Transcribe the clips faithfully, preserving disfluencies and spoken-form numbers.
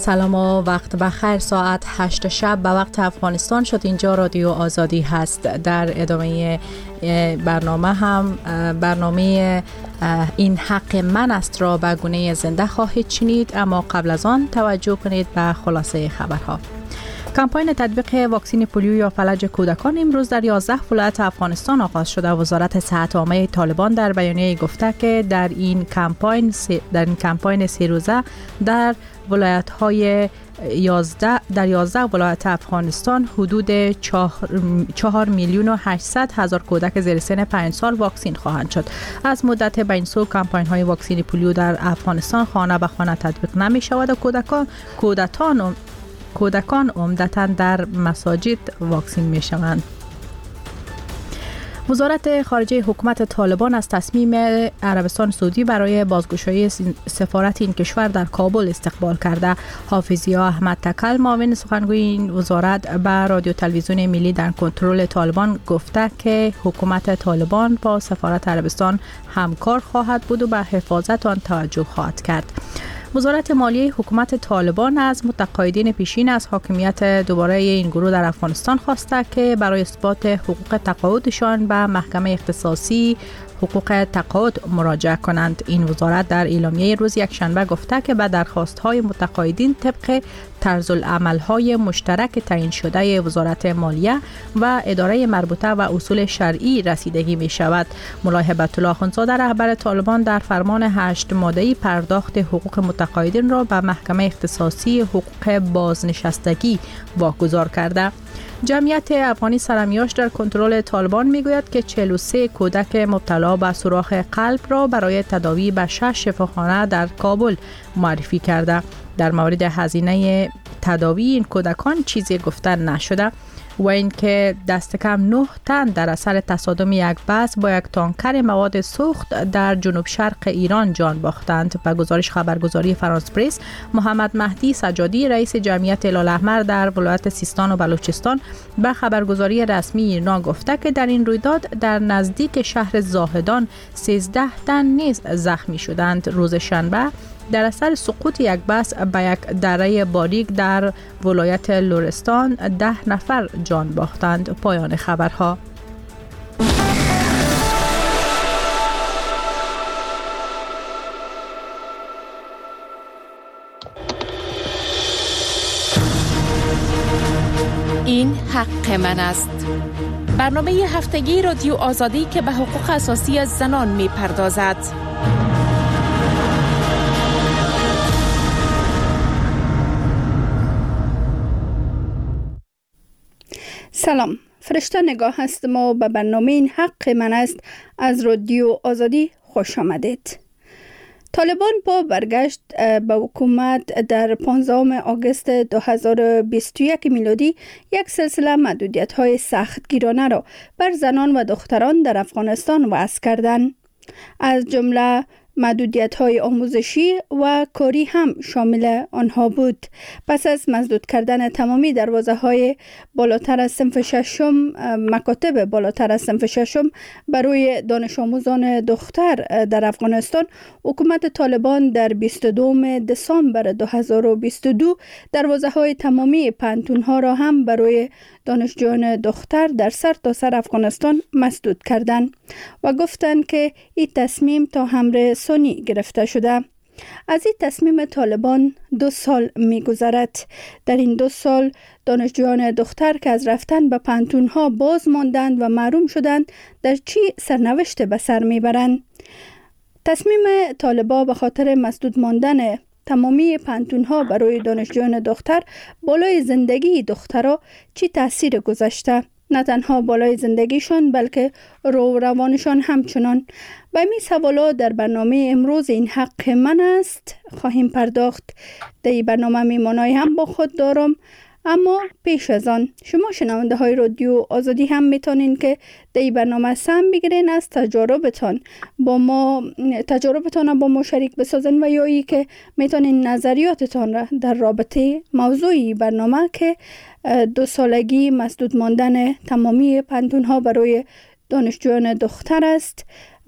سلام و وقت بخیر. ساعت هشت شب به وقت افغانستان شد. اینجا رادیو آزادی هست. در ادامه برنامه هم برنامه این حق من است را به گونه زنده خواهید شنید، اما قبل از آن توجه کنید به خلاصه خبرها. کمپاین تطبیق واکسن پولیو یا فلج کودکان امروز در یازده ولایت افغانستان آغاز شده. وزارت صحت عامه طالبان در بیانیه گفته که در این کمپاین در این کمپاین سه روزه در ولایت‌های یازده در یازده ولایت افغانستان حدود چهار میلیون و هشتصد هزار کودک زیر سن پنج سال واکسین خواهند شد. از مدت بین سو کمپاین‌های واکسن پولیو در افغانستان خانه به خانه تطبیق نمی شود و کودکان کودکان کودکان عمدتاً در مساجد واکسین می شوند. وزارت خارجه حکومت طالبان از تصمیم عربستان سعودی برای بازگشایی سفارت این کشور در کابل استقبال کرده. حافظیا احمد تکل، معاون سخنگوی این وزارت، به رادیو تلویزیون ملی در کنترل طالبان گفته که حکومت طالبان با سفارت عربستان همکار خواهد بود و به حفاظت آن توجه خواهد کرد. وزارت مالیه حکومت طالبان از متقاعدین پیشین از حاکمیت دوباره این گروه در افغانستان خواسته که برای اثبات حقوق تقاعدشان به محکمه اختصاصی حقوق تقاعد مراجعه کنند. این وزارت در اعلامیه روز یکشنبه گفته که به درخواست‌های متقاعدین طبق طرز العمل‌های مشترک تعیین شده وزارت مالیه و اداره مربوطه و اصول شرعی رسیدگی می شود. مولای هبت الله اخوندزاده رهبر طالبان در فرمان هشت ماده‌ای پرداخت حقوق متقاعدین را به محکمه اختصاصی حقوق بازنشستگی واگذار کرده. جمعیت افغانی سرمیاش در کنترل طالبان میگوید که چهل و سه کودک مبتلا به سوراخ قلب را برای تداوی به شش شفاخانه در کابل معرفی کرده. در مورد هزینه تداوی این کودکان چیزی گفته نشده و اینکه دست کم نه تن در اثر تصادم یک بس با یک تانکر مواد سوخت در جنوب شرق ایران جان باختند. به گزارش خبرگزاری فرانس پرس، محمد مهدی سجادی، رئیس جمعیت هلال احمر در ولایت سیستان و بلوچستان، به خبرگزاری رسمی ایرنا گفته که در این رویداد در نزدیک شهر زاهدان سیزده تن نیز زخمی شدند. روز شنبه در اثر سقوط یک بس به یک دره باریک در ولایت لرستان ده نفر جان باختند. پایان خبرها. این حق من است. برنامه هفتگی رادیو آزادی که به حقوق اساسی زنان می پردازد. سلام، فرشته نگاه هستم و به برنامه این حق من است از رادیو آزادی خوش آمدید. طالبان با برگشت به حکومت در پانزدهم آگوست دو هزار و بیست و یک میلادی یک سلسله محدودیت‌های سختگیرانه را بر زنان و دختران در افغانستان وضع کردند. از جمله محدودیت‌های آموزشی و کاری هم شامل آنها بود. پس از مسدود کردن تمامی دروازه‌های بالاتر از صنف ششم، مکاتب بالاتر از صنف ششم برای دانش آموزان دختر در افغانستان، حکومت طالبان در بیست و دوم دسامبر دو هزار و بیست و دو دروازه‌های تمامی پانتون‌ها را هم برای دانشجویان دختر در سر تا سر افغانستان مسدود کردند و گفتند که این تصمیم تا امر ثانی گرفته شده. از این تصمیم طالبان دو سال می گذرد. در این دو سال دانشجویان دختر که از رفتن به پانتون‌ها باز ماندند و محروم شدند در چی سرنوشت به سر می برند؟ تصمیم طالبان به خاطر مسدود ماندن تمامی پانتون‌ها برای دانشجویان دختر بالای زندگی دخترها چی تاثیر گذاشته؟ نه تنها بالای زندگیشان بلکه رو روانشان همچنان. به این سوالات در برنامه امروز این حق من است خواهیم پرداخت. در این برنامه میمانای هم با خود دارم، اما پیش از آن شما شنونده های رادیو آزادی هم میتونین که در این برنامه سهم بگیرین، از تجاربتان با ما تجاربتان با ما شریک بسازن و یا ای که میتونین نظریاتتان را در رابطه موضوعی برنامه که دو سالگی مسدود ماندن تمامی پانتون‌ها برای دانشجویان دختر است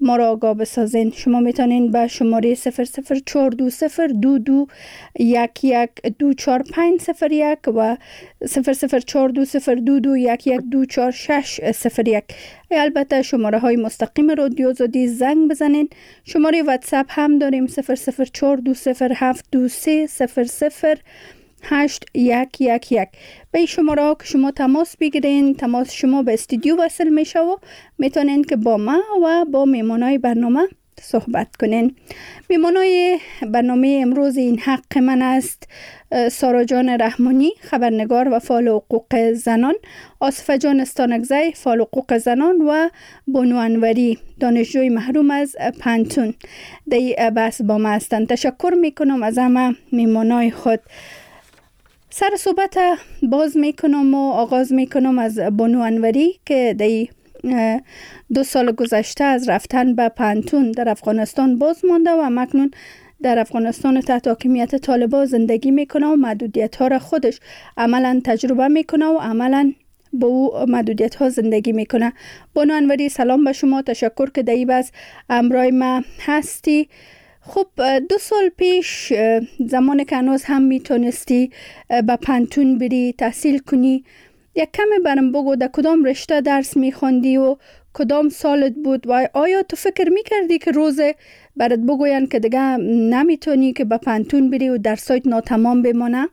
ما را آگاه بسازین. شما میتونین به شماره صفر صفر چهار دو صفر دو دو یک یک دو چهار پنج صفر یک و صفر صفر چهار دو صفر دو دو یک یک دو چهار شش صفر یک. البته شماره های مستقیم رادیو آزادی زنگ بزنین. شماره واتساپ هم داریم صفر صفر چهار دو صفر هفت دو سه صفر صفر هشت یک یک یک. به این شماره ها که شما تماس بگیرین، تماس شما به استودیو وصل میشه و میتونین که با ما و با میمانای برنامه صحبت کنین. میمانای برنامه امروز این حق من است سارا جان رحمانی، خبرنگار و فعال حقوق زنان، آصفه جان استانکزی، فعال حقوق زنان و بانو انوری، دانشجوی محروم از پانتون دی بحث با ما هستند. تشکر میکنم از همه میمانای خود. سر صحبت باز میکنم و آغاز میکنم از بانو انوری که دی دو سال گذشته از رفتن به پانتون در افغانستان باز مانده و مکنون در افغانستان تحت حاکمیت طالبان زندگی میکنه و محدودیت ها را خودش عملا تجربه میکنه و عملا با او محدودیت ها زندگی میکنه. بانو انوری سلام به شما، تشکر که در این بحث همراه ما هستی. خب دو سال پیش زمان که هنوز هم میتونستی به پانتون بری تحصیل کنی، یک کمی برم بگو در کدام رشته درس میخوندی و کدام سالت بود و آیا تو فکر میکردی که روز برات بگوین که دیگه نمیتونی که به پانتون بری و درسایت ناتمام بمانه؟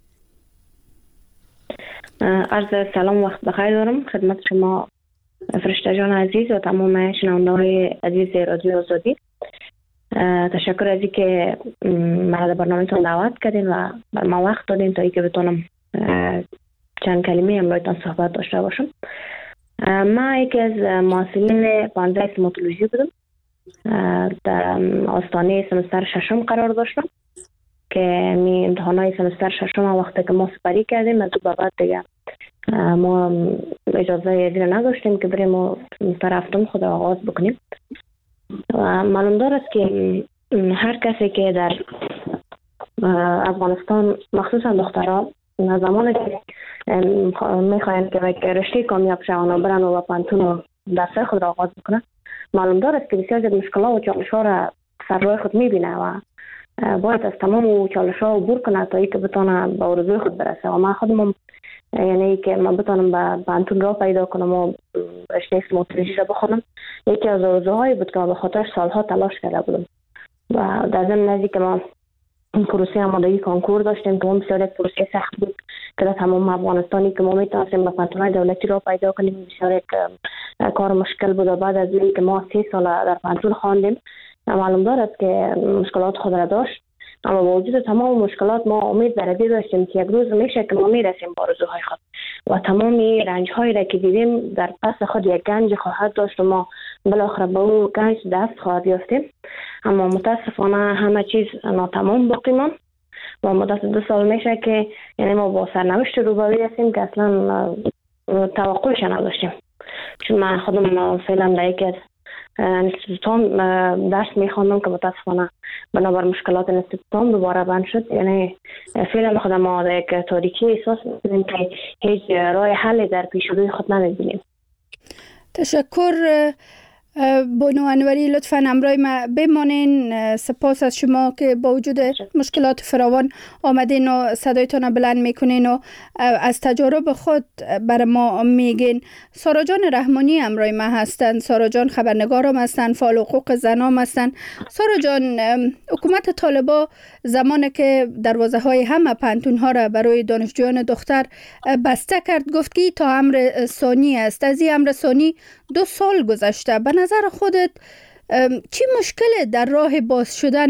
عرض سلام، وقت بخیر دارم خدمت شما فرشته جان عزیز و تمام شنونده های عزیز رادیو آزادی. تشکر از اینکه مرا در برنامه‌تون دعوت کردین و بر ما وقت دادین تا اینکه بتونم چند کلمه امروزتان صحبت داشته باشم. ما یکی از محصلین پانزده استوماتولوژی بودم. در آستانه سمستر ششم قرار داشتم که می امتحانات سمستر ششم وقتی که ما سپری کردیم از دو بعد دیگه ما اجازه دیگه نداشتیم که بریم و سمستر هفتم خود آغاز بکنیم. و معلوم دارد که هر کسی که در افغانستان مخصوصا دخترها زمانی که میخواین که رشته کامیاب شوند و برن و پانتون و درس خود را آغاز بکنن، معلوم دارد که بسیار زیاد مشکلات و چالش ها را سر راه خود میبینه و باید از تمام چالش ها عبور کنه تا اینکه بتونه به آرزوی خود برسه. و من خودم یعنی که من بتونم به پانتون را پیدا کنم و رشته استوماتولوژی را بخونم، یکی از آرزوهایی بود که من به خاطر سالها تلاش کرده بودم. و در ضمن از اینکه ما پروسه آمادگی کنکور داشتیم که اون بسیار یک پروسه سخت بود که در تمام افغانستانی که ما میتونستیم به پانتون‌های دولتی را پیدا کنیم بسیار یک کار مشکل بود. و بعد از اینکه ما سه سال در پانتون خواندیم معلوم دارد که مشکلات خود را داشت، اما با وجود تمام مشکلات ما امید بر این داشتیم که یک روز میشه که ما میرسیم به آرزوهای خود و تمام رنج‌هایی را که دیدیم در پس خود یک گنج خواهد داشت و ما بالاخره به اون گنج دست خواهد یافتیم. اما متاسفانه همه چیز ناتمام باقی ماند و مدت دو سال میشه که یعنی ما با سرنوشت روبرو هستیم که اصلا توقعش نداشتیم. چون من خودم فعلا در یکی از انستیتوتان درس میخواندم که متاسفانه بنابر مشکلات انستیتوتان دوباره بند شد. یعنی فعلا خودم ما در یک تاریکی احساس میکنیم که هیچ راه حل در پیش روی خود نمیبینیم. تشکر بانو انوری، لطفاً همراه ما بمانین. سپاس از شما که با وجود مشکلات فراوان آمدین و صدایتان بلند میکنین و از تجارب خود بر ما میگین. سارا جان رحمانی همراه ما هستند. سارا جان خبرنگارم هستند، فعال حقوق زنان هستند. سارا جان، حکومت طالبان زمانی که دروازه های همه پانتون ها را برای دانشجویان دختر بسته کرد گفت که تا امر ثانی است. از این امر ثانی دو سال گذشته. به نظر خودت چی مشکل در راه باز شدن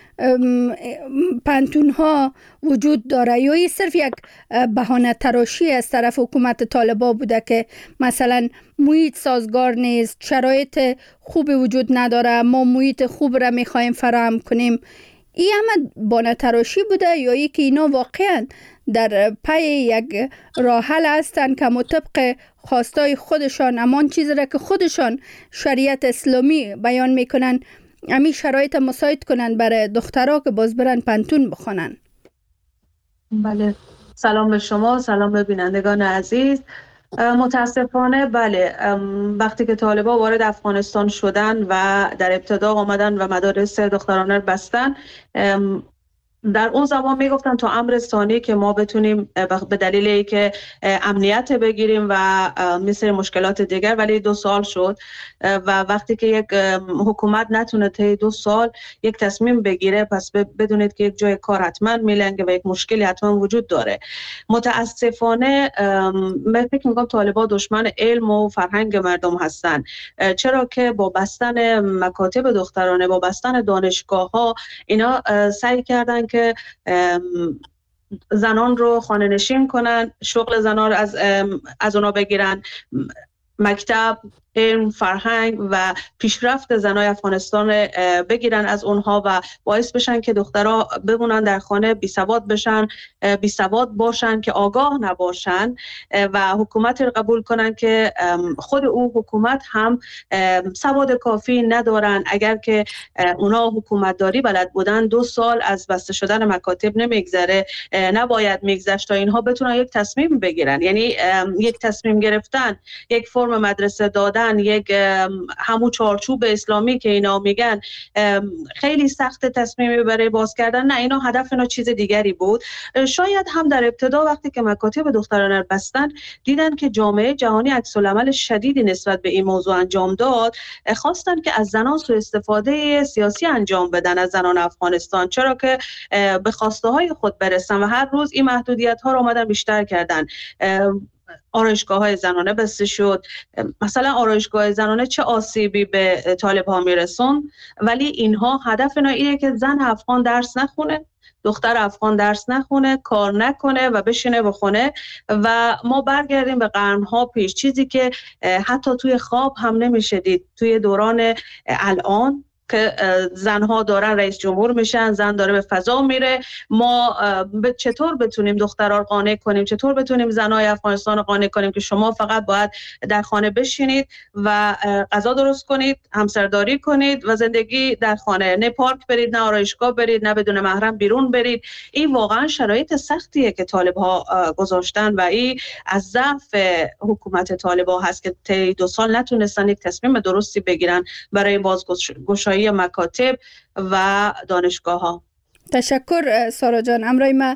پانتون ها وجود داره یا این صرف یک بهانه تراشی از طرف حکومت طالبان بوده که مثلا محیط سازگار نیست، شرایط خوب وجود نداره، ما محیط خوب را میخوایم فراهم کنیم؟ این همه بهانه تراشی بوده یا ای که اینا واقعا در پی یک راه حل هستند که مطابق خواستای خودشان امان چیزی را که خودشان شریعت اسلامی بیان میکنن امی شرایط مساعد کنن برای دخترها که باز برن پانتون بخونن؟ بله، سلام به شما، سلام به بینندگان عزیز. متاسفانه بله، وقتی که طالبان وارد افغانستان شدن و در ابتدا آمدن و مدارس دخترانه رو بستن، در اون زمان میگفتن تا امر ثانی که ما بتونیم به دلیل اینکه امنیت بگیریم و مثل مشکلات دیگر، ولی دو سال شد و وقتی که یک حکومت نتونه طی دو سال یک تصمیم بگیره، پس بدونید که یک جای کار حتما میلنگه و یک مشکلی حتما وجود داره. متاسفانه من فکر میکنم طالبان دشمن علم و فرهنگ مردم هستن، چرا که با بستن مکاتب دخترانه، با بستن دانشگاه ها، اینا سعی کردن که زنان رو خانه نشین کنن، شغل زنان رو از از اونا بگیرن، مکتب، علم، فرهنگ و پیشرفت زنای افغانستان بگیرن از اونها و باعث بشن که دخترها بمونن در خانه، بی سواد بشن، بی سواد باشن که آگاه نباشن و حکومت رو قبول کنن که خود او حکومت هم سواد کافی ندارن. اگر که اونا حکومت داری بلد بودن، دو سال از بسته شدن مکاتب نمیگذره، نباید میگذشت تا اینها بتونن یک تصمیم بگیرن. یعنی یک تصمیم گرفتن، یک فرم مدرسه دادن، یک همو چارچوب اسلامی که اینا میگن خیلی سخت تصمیمی برای باز کردن، نه، اینا هدف اینا چیز دیگری بود. شاید هم در ابتدا وقتی که مکاتب دخترانه بستن دیدن که جامعه جهانی عکس العمل شدیدی نسبت به این موضوع انجام داد، خواستن که از زنان سوء استفاده سیاسی انجام بدن از زنان افغانستان، چرا که به خواسته های خود برسن و هر روز این محدودیت ها رو اومدن بیشتر کردن. آرایشگاه های زنانه بسته شد. مثلا آرایشگاه زنانه چه آسیبی به طالب ها میرسون، ولی اینها هدف اینا اینه که زن افغان درس نخونه، دختر افغان درس نخونه، کار نکنه و بشینه بخونه و ما برگردیم به قرنها پیش، چیزی که حتی توی خواب هم نمیشه دید. توی دوران الان که زنها دارن رئیس جمهور میشن، زن داره به فضا میره، ما چطور بتونیم دخترها رو قانع کنیم، چطور بتونیم زنای افغانستان رو قانع کنیم که شما فقط باید در خانه بشینید و غذا درست کنید، همسرداری کنید و زندگی در خانه، نه پارک برید، نه آرایشگاه برید، نه بدون محرم بیرون برید. این واقعا شرایط سختیه که طالب‌ها گذاشتن و این از ضعف حکومت طالب‌ها هست که طی دو سال نتونستن یک تصمیم درستی بگیرن برای بازگشایی مکاتب و دانشگاه ها. تشکر سارا جان. امروز ما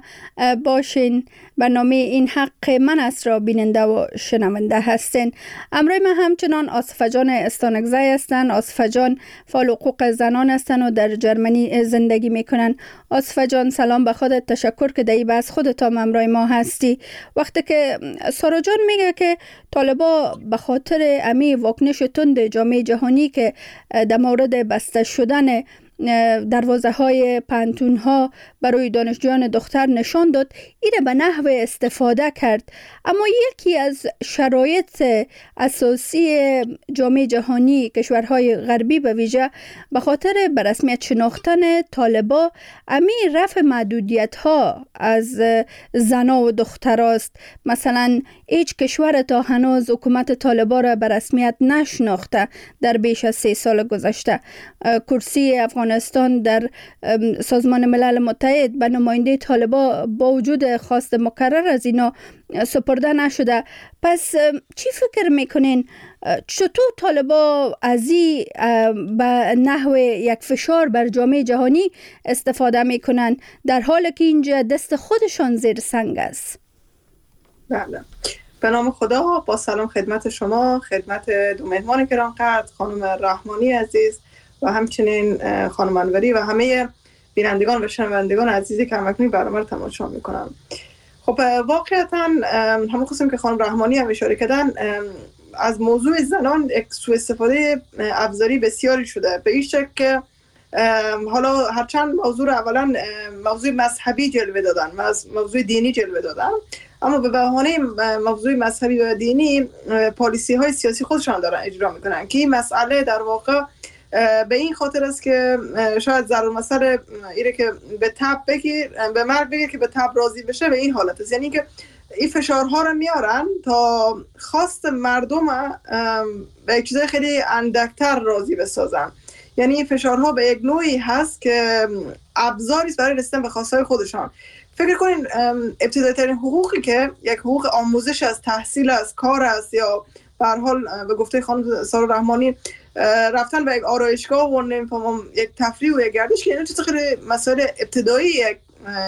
باشین برنامه این حق من است را بیننده و شنونده هستین. امروز ما همچنان آصفه جان استانکزی هستن. آصفه جان فعال حقوق زنان هستن و در جرمنی زندگی میکنن. آصفه جان سلام به خودت، تشکر که در بحث خودت هم امروز ما هستی. وقتی که سارا جان میگه که طالبا به خاطر امی واکنش تند جامعه جهانی که در مورد بسته شدن دروازه های پانتون ها برای دانشجویان دختر نشان داد، اینه به نحو استفاده کرد. اما یکی از شرایط اساسی جامعه جهانی کشورهای غربی به ویژه به خاطر به رسمیت شناختن طالبا امی رفع محدودیت ها از زنا و دختراست. مثلا هیچ کشور تا هنوز حکومت طالبا را به رسمیت نشناخته در بیش از سه سال گذشته. کرسی افغانستان در سازمان ملل متحد به نماینده طالبا با وجود خواست مکرر از اینا سپرده نشده. پس چی فکر میکنین چطور طالبا از این به نحو یک فشار بر جامعه جهانی استفاده میکنن در حالی که اینجا دست خودشان زیر سنگ است؟ بله، به نام خدا، با سلام خدمت شما، خدمت دو مهمان گرانقدر، خانم رحمانی عزیز و همچنین خانم انوری و همه بینندگان و شنوندگان عزیزی که همکنون برنامه رو تماشا میکنم. خب واقعیتا همون خواستم که خانم رحمانی هم اشاره کردن، از موضوع زنان سوء استفاده ابزاری بسیاری شده، به این شکل که حالا هرچند موضوع رو اولا موضوع مذهبی جلوه دادن و از موضوع دینی جلوه دادن، اما به بهانه موضوع مذهبی و دینی پالیسی های سیاسی خودشان دارن اجرا میکنن که این مسئله در واقع به این خاطر است که شاید ضرر مسئله ایره که به تب بگیر به مرگ بگیر که به تب راضی بشه، به این حالت است. یعنی که این فشارها رو میارن تا خواست مردم به چیزای خیلی اندکتر راضی بسازن. یعنی این فشارها به یک نوعی هست که ابزاری است برای رسیدن به خواستهای خودشان. فکر کنین ابتدایی ترین حقوقی که یک حقوق آموزش از تحصیل از کار است یا به هر حال به گفته خانم سارا رحمانی رفتن به یک آرایشگاه و نمیفهمم یک تفریح و یک گردش که اینا چیز خیلی مسائل ابتدایی یک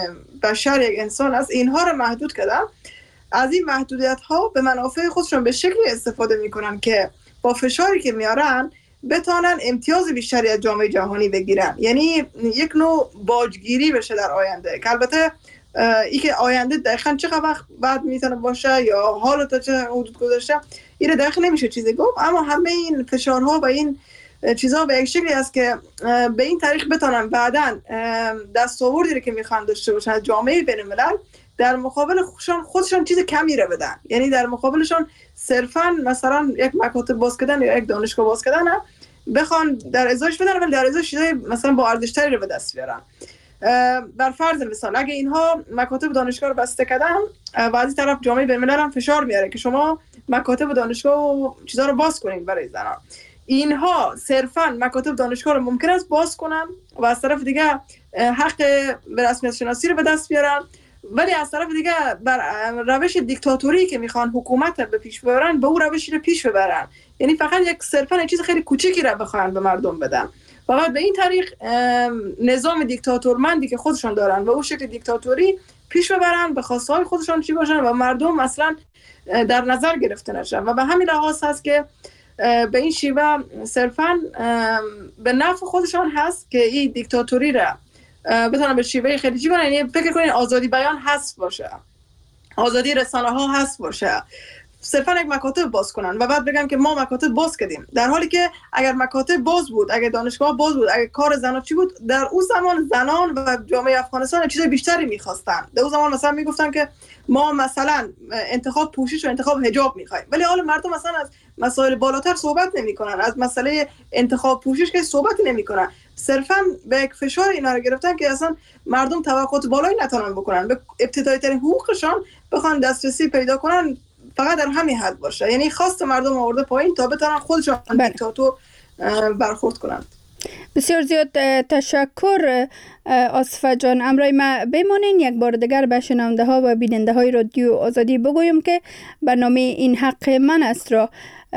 بشر یک انسان است، اینها رو محدود کردن. از این محدودیت ها به منافع خودشون به شکلی استفاده میکنن که با فشاری که میارن بتونن امتیاز بیشتری از جامعه جهانی بگیرن، یعنی یک نوع باجگیری بشه در آینده که البته ای که آینده دقیقاً چقدر وقت بعد میتونه باشه یا حالا تا چه حدود گذاشته این دقیق نمیشه چیزی گفت، اما همه این فشارها و این چیزها به یک شکلی است که به این طریق بتونن بعداً دستاوردی که میخوان داشته باشن از جامعه بین الملل در مقابل خودشان خودشان چیز کمی رو بدن، یعنی در مقابلشان صرفاً مثلا یک مکاتب باز کردن یا یک دانشگاه باز کردن بخوان در ازایش بدن ولی در ازایش چیزای مثلا با ارزش‌تری رو به دست بیارن. بر فرض مثال اگه اینها مکاتب دانشگاه رو بسته کردن و از این طرف جامعه بین الملل هم فشار میاره که شما مکاتب دانشگاه و چیزا رو باز کنید برای زنان، اینها صرفاً مکاتب دانشگاه رو ممکن است باز کنن و از طرف دیگه حق به رسمیت شناسی رو به دست بیارن، ولی از طرف دیگه بر روش دیکتاتوری که میخوان حکومت رو به پیش ببرن به اون روشی رو پیش ببرن، یعنی فقط یک صرفاً چیز خیلی کوچیکی رو بخوان به مردم بدن و بعد به این طریق نظام دیکتاتورمندی که خودشون دارن و اون شکل دیکتاتوری پیش ببرن به خواستهای خودشون چی باشن و مردم اصلا در نظر گرفته نشن و به همین لحاظ هست که به این شیوه صرفاً به نفع خودشان هست که این دیکتاتوری را بتونن به شیوه خیلی چی کنن، یعنی فکر کنین آزادی بیان هست باشه، آزادی رسانه ها هست باشه، صرفا یک مکاتب باز کنن و بعد بگم که ما مکاتب باز کردیم، در حالی که اگر مکاتب باز بود، اگر دانشگاه باز بود، اگر کار زنان چی بود، در اون زمان زنان و جامعه افغانستان چیز بیشتری می‌خواستن. در اون زمان مثلا میگفتن که ما مثلا انتخاب پوشش و انتخاب حجاب می‌خوایم، ولی حالا مردم مثلا از مسائل بالاتر صحبت نمی‌کنن، از مسئله انتخاب پوشش که صحبت نمی‌کنن، صرفا به یک فشار اینا رو گرفتن که اصلا مردم توقعات بالایی نتونن بکنن، به ابتدایی ترین حقوقشان بخوان دسترسی پیدا کنن فقط در همین حد باشه، یعنی خواست مردم آورده پایین تا بتونن خودشون دیکتاتور برخورد کنند. بسیار زیاد تشکر آصفه جان. امروز ما بمانین یک بار دیگر به شنونده ها و بیننده های رادیو آزادی بگویم که برنامه این حق من است را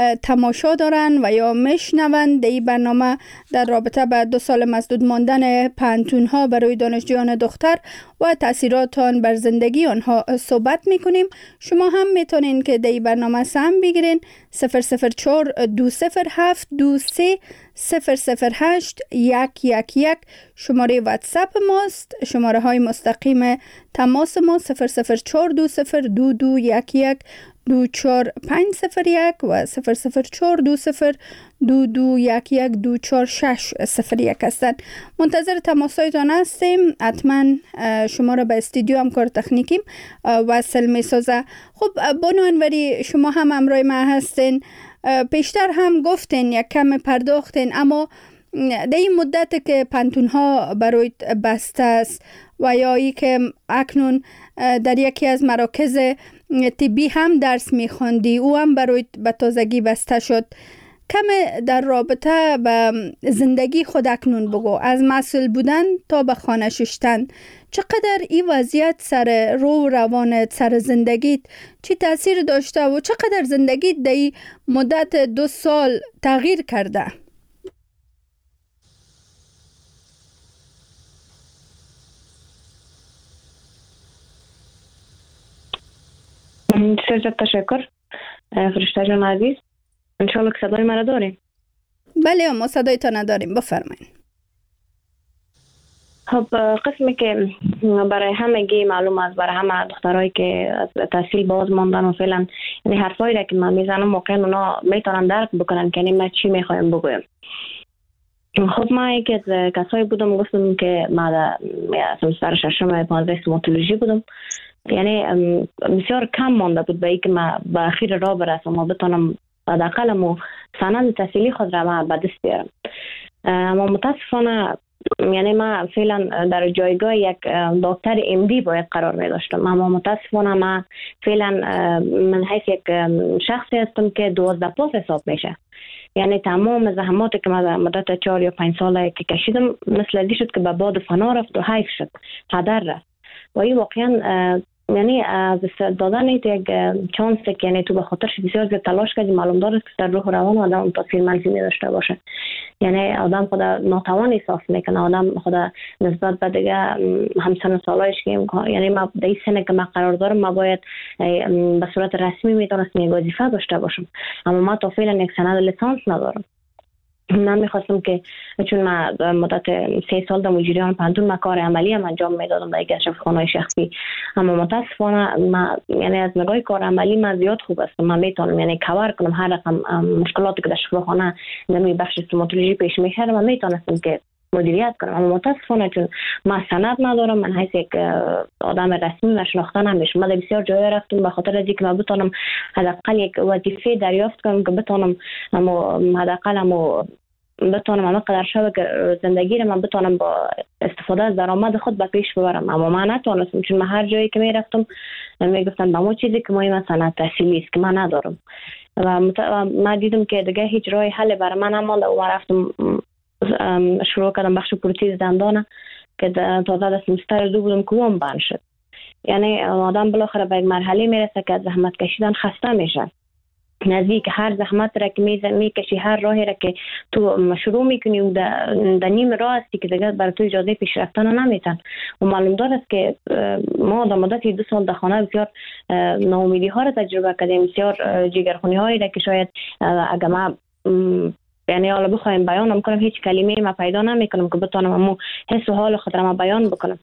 تماشا دارن و یا میشنوند. این برنامه در رابطه با دو سال مسدود ماندن پانتون ها برای دانشجویان دختر و تاثیرات آن بر زندگی آنها صحبت میکنیم. شما هم میتونین که در این برنامه سهم بگیرین. صفر صفر چهار دو صفر هفت دو سه صفر صفر هشت یک یک یک شماره واتساپ ماست. شماره های مستقیم تماس ما صفر صفر چهار دو صفر دو دو یک یک دو چهار پنج صفر یک و صفر صفر چهار دو صفر دو دو یک یک دو چهار شش صفر یک هستند. منتظر تماسایتان هستیم. حتما شما را به استودیو همکار تکنیکیم وصل می سازه. خب بانو انوری، شما هم همراه ما هستین. پیشتر هم گفتین یک کم پرداختین، اما در این مدت که پانتون ها برای بسته است و یا ای که اکنون در یکی از مراکز طبی هم درس میخواندی او هم برای به تازگی بسته شد، کم در رابطه با زندگی خود اکنون بگو، از مسئول بودن تا به خانه ششتن، چقدر این وضعیت سر رو روانت، سر زندگیت چی تاثیر داشته و چقدر زندگیت در این مدت دو سال تغییر کرده؟ بسیار تشکر فرشته جان عزیز. انشاءالله که صدای مرا داریم؟ بله ما صدای تا نداریم، بفرمایید. خب قسمی که برای همگی معلوم است، برای همه دخترایی که از تحصیل باز ماندن و فعلا یعنی حرفایی را که من میزنم واقعا اونا میتونن درک بکنن که یعنی من چی میخوایم بگویم. خب من یکی از کسایی بودم گفتم که من در سمستر ششم پانزده استوماتولوژی بودم، یعنی بسیار کم مانده بود به اینکه من به اخیر راه برسم و بتونم حداقل مو سند تحصیلی خود را من به دست بیارم. اما متاسفانه یعنی من فعلا در جایگاه یک دکتر ام دی باید قرار می داشتم، اما متاسفانه من فعلا من حیث یک شخصی هستم که دوازده پاس حساب میشه. یعنی تمام زحماتی که من مدت چهار یا پنج ساله که کشیدم مثل ازی شد که به باد فنا رفت و حیف شد، هدر رفت. و این واقعا یعنی از دادن یک چانس که یعنی تو به خاطرش بسیار زیاد تلاش کردی، معلوم داره که در روح و روان آدم تاثیر منفی داشته باشه. یعنی آدم خود ناتوان احساس میکنه، آدم خود نسبت به دیگه همسن سالایش که یعنی ما در این سنه که من قرار دارم ما باید به صورت رسمی میتونستم یک وظیفه داشته باشم، اما ما تا فعلا یک سند لیسانس ندارم. من میخواستم که چون من مدت سه سال در مجریان پانتون ما کار عملی هم انجام میدادم در یک اشرافخانه شخصی، اما متاسفانه من یعنی از نگاه کار عملی من زیاد خوب هستم، من میتونم یعنی کاور کنم هر رقم مشکلاتی که در اشرافخانه نمی بخش استوماتولوژی پیش میشه من میتونستم که مدیریت کنم، اما متاسفانه چون من سند ندارم، من حیث یک آدم رسمی و شناخته نمیشم. من بسیار جای رفتم به خاطر از اینکه من بتونم حداقل یک وظیفه دریافت کنم که بتونم اما حداقل اما بتونم اما قدر شده که زندگی رو من بتونم با استفاده از درآمد خود به پیش ببرم، اما من نتونستم چون من هر جایی که میرفتم میگفتن به ما چیزی که ما این سند تحصیلی است که من ندارم و من دیدم که دیگه هیچ راه حل برای من نمانده و رفتم شروع کردم بخش پروتز دندانه که تازه در سمستر دو بودم که اون بند شد. یعنی آدم بالاخره به یک مرحله میرسه که از زحمت کشیدن خسته میشه، نزدیک هر زحمت را که میزن میکشی، هر راهی را که تو شروع میکنی و در نیم راه هستی که دیگه برای تو اجازه پیش رفتن نمیتن. و معلوم دار است که ما در مدت دو سال در خانه بسیار ناامیدی ها را تجربه کردیم، بسیار جگرخونی هایی را که شاید اگر ما یعنی حالا بخوایم بیانم کنم هیچ کلمه ما پیدا نمیکنم که بتونم امو حس و حال خود را ما بیان بکنم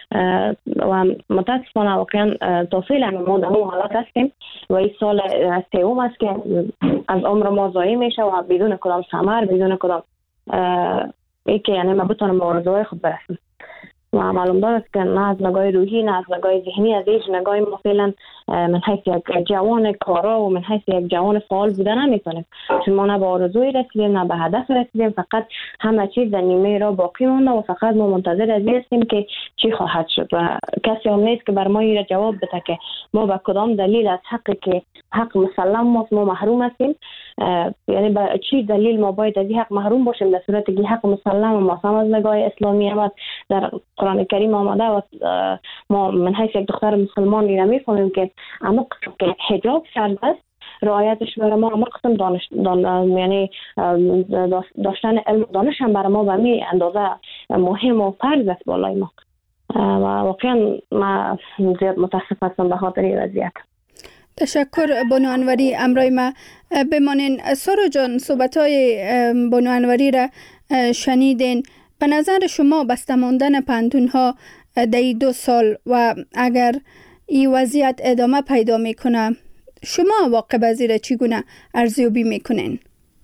و متاسفانه واقعا تا فعلا ما در اون حالت هستیم و این سال سوم است که از عمر ما ضایع میشه و بدون کدام ثمر، بدون کدام ای که یعنی ما بتونم به آرزوهای خود برسیم. و معلوم داره که نه از نگاه روحی نه از نگاه ذهنی از هیچ نگاه ما فعلا من حیث یک جوان کارا و من حیث یک جوان فعال بودن نمیتونیم، چون ما نه به آرزوی رسیدیم نه به هدف رسیدیم، فقط همه چیز در نیمه را باقی مونده و فقط ما منتظر از این هستیم که چی خواهد شد و کسی هم نیست که بر ما این جواب بده که ما به کدام دلیل از حقی که حق مسلم ما ما محروم هستیم، یعنی به چی دلیل ما باید از این حق محروم باشیم در صورتی که حق مسلم ما هم از نگاه اسلامی هم در قرآن کریم آمده و ما من حیث یک دختر مسلمان را میفهمیم که اما قسم که حجاب شرط است رعایتش برای ما اما قسم دانش دان یعنی داشتن علم دانش هم برای ما به می اندازه مهم و فرض است بالای ما و واقعا ما زیاد متاسف هستم به خاطر این وضعیت. تشکر بانو انوری. امرای ما بمانین. سارا جان صحبت‌های بانو انوری را شنیدین. به نظر شما بسته ماندن پانتون ها در دو سال و اگر این وضعیت ادامه پیدا میکنه شما واقع بزیر چگونه ارزیابی میکنین؟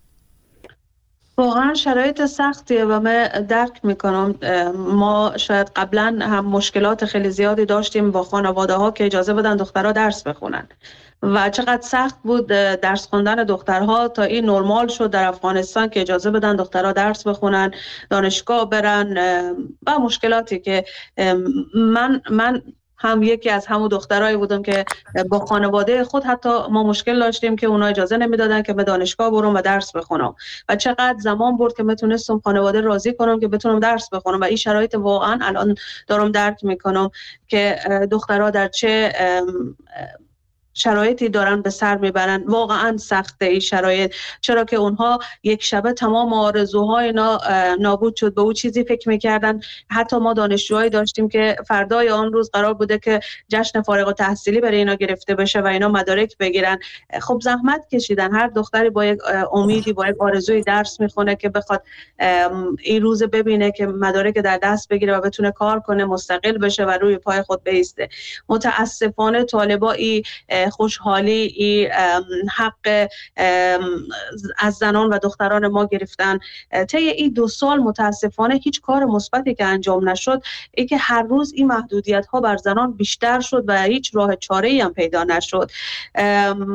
واقعا شرایط سختیه و من درک میکنم. ما شاید قبلا هم مشکلات خیلی زیادی داشتیم با خانواده ها که اجازه بدن دخترها درس بخونن و چقدر سخت بود درس خوندن دخترها تا این نرمال شد در افغانستان که اجازه بدن دخترها درس بخونن، دانشگاه برن و مشکلاتی که من من هم یکی از همون دخترایی بودم که با خانواده خود حتی ما مشکل داشتیم که اونا اجازه نمیدادن که به دانشگاه برم و درس بخونم و چقدر زمان برد که میتونستم خانواده راضی کنم که بتونم درس بخونم و این شرایط واقعا الان دارم درک میکنم که دخترها در چه شرایطی دارن به سر میبرن. واقعا سخته این شرایط، چرا که اونها یک شبه تمام آرزوهای اینا نابود شد. به اون چیزی فکر میکردن. حتی ما دانشجوهایی داشتیم که فردای آن روز قرار بوده که جشن فارغ التحصیلی برای اینا گرفته بشه و اینا مدارک بگیرن. خب زحمت کشیدن. هر دختری با یک امیدی با یک آرزوی درس میخونه که بخواد این روز ببینه که مدارک در دست بگیره و بتونه کار کنه، مستقل بشه و روی پای خود بایسته. متاسفانه طالبا این خوشحالی ای حق از زنان و دختران ما گرفتن. طی این دو سال متاسفانه هیچ کار مثبتی که انجام نشد، ای که هر روز این محدودیت ها بر زنان بیشتر شد و هیچ راه چاره ای هم پیدا نشد.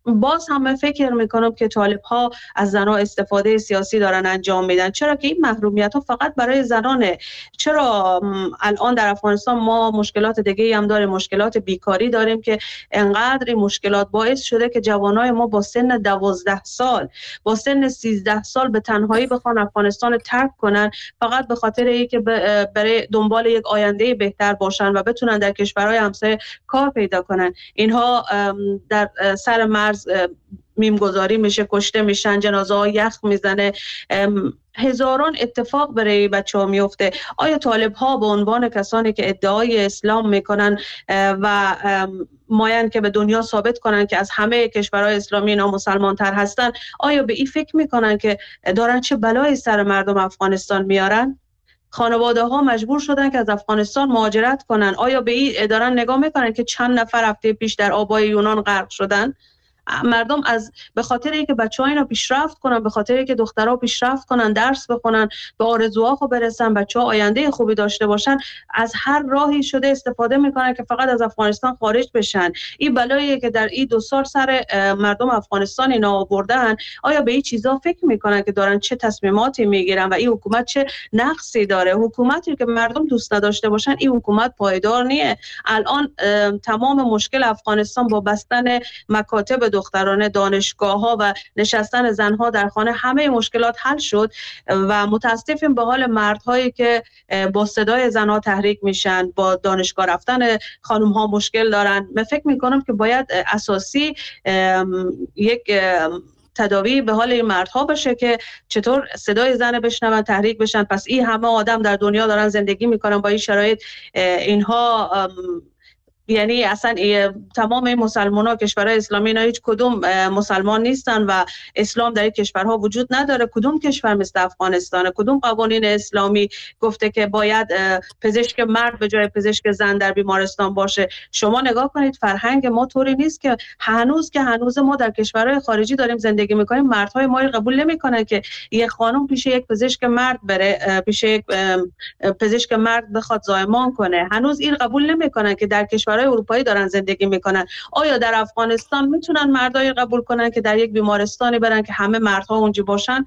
باز هم فکر میکنم که طالب ها از زنها استفاده سیاسی دارن انجام میدن، چرا که این محرومیت ها فقط برای زنانه. چرا الان در افغانستان ما مشکلات دیگه هم داریم، مشکلات بیکاری داریم که انقدر مشکلات باعث شده که جوانای ما با سن دوازده سال با سن سیزده سال به تنهایی بخوان افغانستان ترک کنن، فقط به خاطر اینکه برای دنبال یک آینده بهتر باشن و بتونن در کشورهای همسایه کار پیدا کنن. اینها در سر مرز میمگذاری میشه، کشته میشن، جنازه ها یخ میزنه، هزاران اتفاق برای بچه ها میفته. آیا طالب ها به عنوان کسانی که ادعای اسلام میکنن و مایان که به دنیا ثابت کنن که از همه کشورهای اسلامی اینا مسلمان تر هستن، آیا به این فکر میکنن که دارن چه بلایی سر مردم افغانستان میارن؟ خانواده ها مجبور شدن که از افغانستان مهاجرت کنن. آیا به این دارن نگاه میکنن که چند نفر هفته پیش در آبای یونان غرق شدن؟ مردم از به خاطر اینکه بچه‌ها اینا پیشرفت کنن، به خاطر اینکه دخترها پیشرفت کنن، درس بخونن، به آرزوها برسن، بچه‌ها آینده خوبی داشته باشن، از هر راهی شده استفاده میکنن که فقط از افغانستان خارج بشن. این بلایی که در این دو سال سر مردم افغانستان اینا آوردن، آیا به این چیزا فکر میکنن که دارن چه تصمیماتی میگیرن و این حکومت چه نقصی داره؟ حکومتی که مردم دوست نداشته باشن این حکومت پایدار نیه. الان تمام مشکل افغانستان با بستن مکاتب دخترانه، دانشگاه ها و نشستن زنها در خانه، همه مشکلات حل شد و متاسفیم به حال مردهایی که با صدای زنها تحریک میشن، با دانشگاه رفتن خانم ها مشکل دارن. من فکر میکنم که باید اساسی یک تداوی به حال این مردها بشه که چطور صدای زن بشنون، تحریک بشن. پس این همه آدم در دنیا دارن زندگی میکنن با این شرایط، اینها یعنی اصلا تمام این مسلمان ها کشورهای اسلامی اینا هیچ کدوم مسلمان نیستن و اسلام در این کشورها وجود نداره. کدوم کشور مثل افغانستان، کدوم قوانین اسلامی گفته که باید پزشک مرد به جای پزشک زن در بیمارستان باشه؟ شما نگاه کنید فرهنگ ما طوری نیست که هنوز که هنوز ما در کشورهای خارجی داریم زندگی میکنیم، مردهای ما قبول نمیکنن که یک خانم پیش یک پزشک مرد بره، پیش یک پزشک مرد بخواد زایمان کنه. هنوز این قبول نمیکنن که در کشور اروپایی دارن زندگی میکنن. آیا در افغانستان میتونن مردای قبول کنن که در یک بیمارستانی برن که همه مردها اونجا باشن؟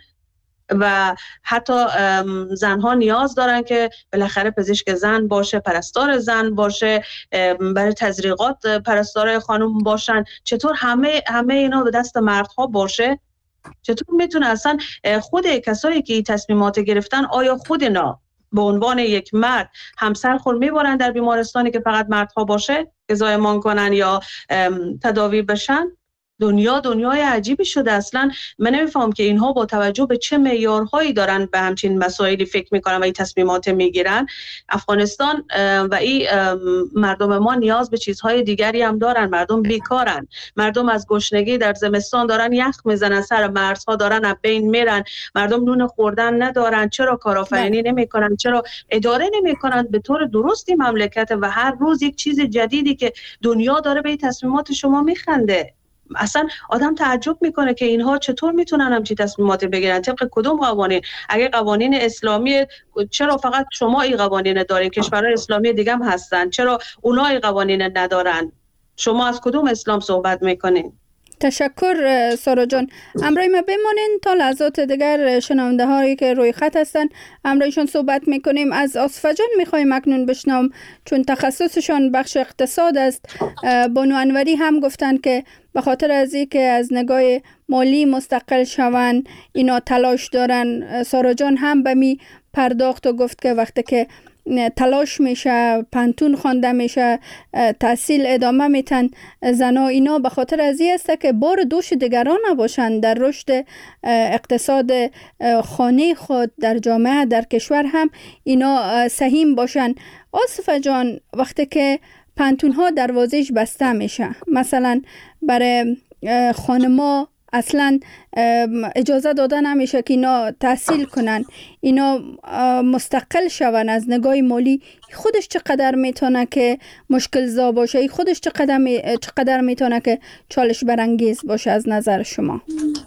و حتی زنها نیاز دارن که بالاخره پزشک زن باشه، پرستار زن باشه، برای تزریقات پرستار خانم باشن. چطور همه همه اینا به دست مردها باشه؟ چطور میتونه اصلا خود کسایی که این تصمیمات گرفتن، آیا خود اینا به عنوان یک مرد همسر خور میبرن در بیمارستانی که فقط مردها باشه که زایمان کنن یا تداوی بشن؟ دنیا دنیای عجیبی شده. اصلا من نمیفهم که اینها با توجه به چه معیارهایی دارن به همچین مسائلی فکر میکنن و این تصمیمات میگیرن. افغانستان و این مردم ما نیاز به چیزهای دیگری هم دارن. مردم بیکارن، مردم از گشنگی در زمستان دارن یخ میزنن، سر مرزها دارن از بین میرن، مردم نون خوردن ندارن. چرا کارآفرینی نمیکنن؟ چرا اداره نمیکنن به طور درستی مملکت؟ و هر روز یک چیز جدیدی که دنیا داره به این تصمیمات شما میخنده. اصلا آدم تعجب میکنه که اینها چطور میتونن همچین تصمیماتی بگیرن، طبق کدوم قوانین؟ اگه قوانین اسلامی، چرا فقط شما این قوانین دارین؟ کشورهای اسلامی دیگه هم هستن، چرا اونا این قوانین ندارن؟ شما از کدوم اسلام صحبت میکنین؟ تشکر سارا جان. امروی ما بمانین تا لحظات دیگر شنونده هایی که روی خط هستن امرویشون صحبت میکنیم. از آصفه جان میخوایم اکنون بشنوم، چون تخصصشان بخش اقتصاد است. بانو انوری هم گفتن که به خاطر از این که از نگاه مالی مستقل شون اینا تلاش دارن. سارا جان هم به می پرداخت و گفت که وقتی که تلاش میشه، پنتون خوانده میشه، تحصیل ادامه میتن زنا، اینا به خاطر از این است که بار دوش دیگران نباشن در رشد اقتصاد خانه خود، در جامعه، در کشور هم اینا سهیم باشن. آصفه جان، وقتی که پنتون ها دروازش بسته میشه، مثلا برای خانما اصلا اجازه داده نمیشه که اینا تحصیل کنن، اینا مستقل شون از نگاه مالی، خودش چقدر میتونه که مشکل زا باشه، خودش چقدر می... چقدر میتونه که چالش برانگیز باشه از نظر شما؟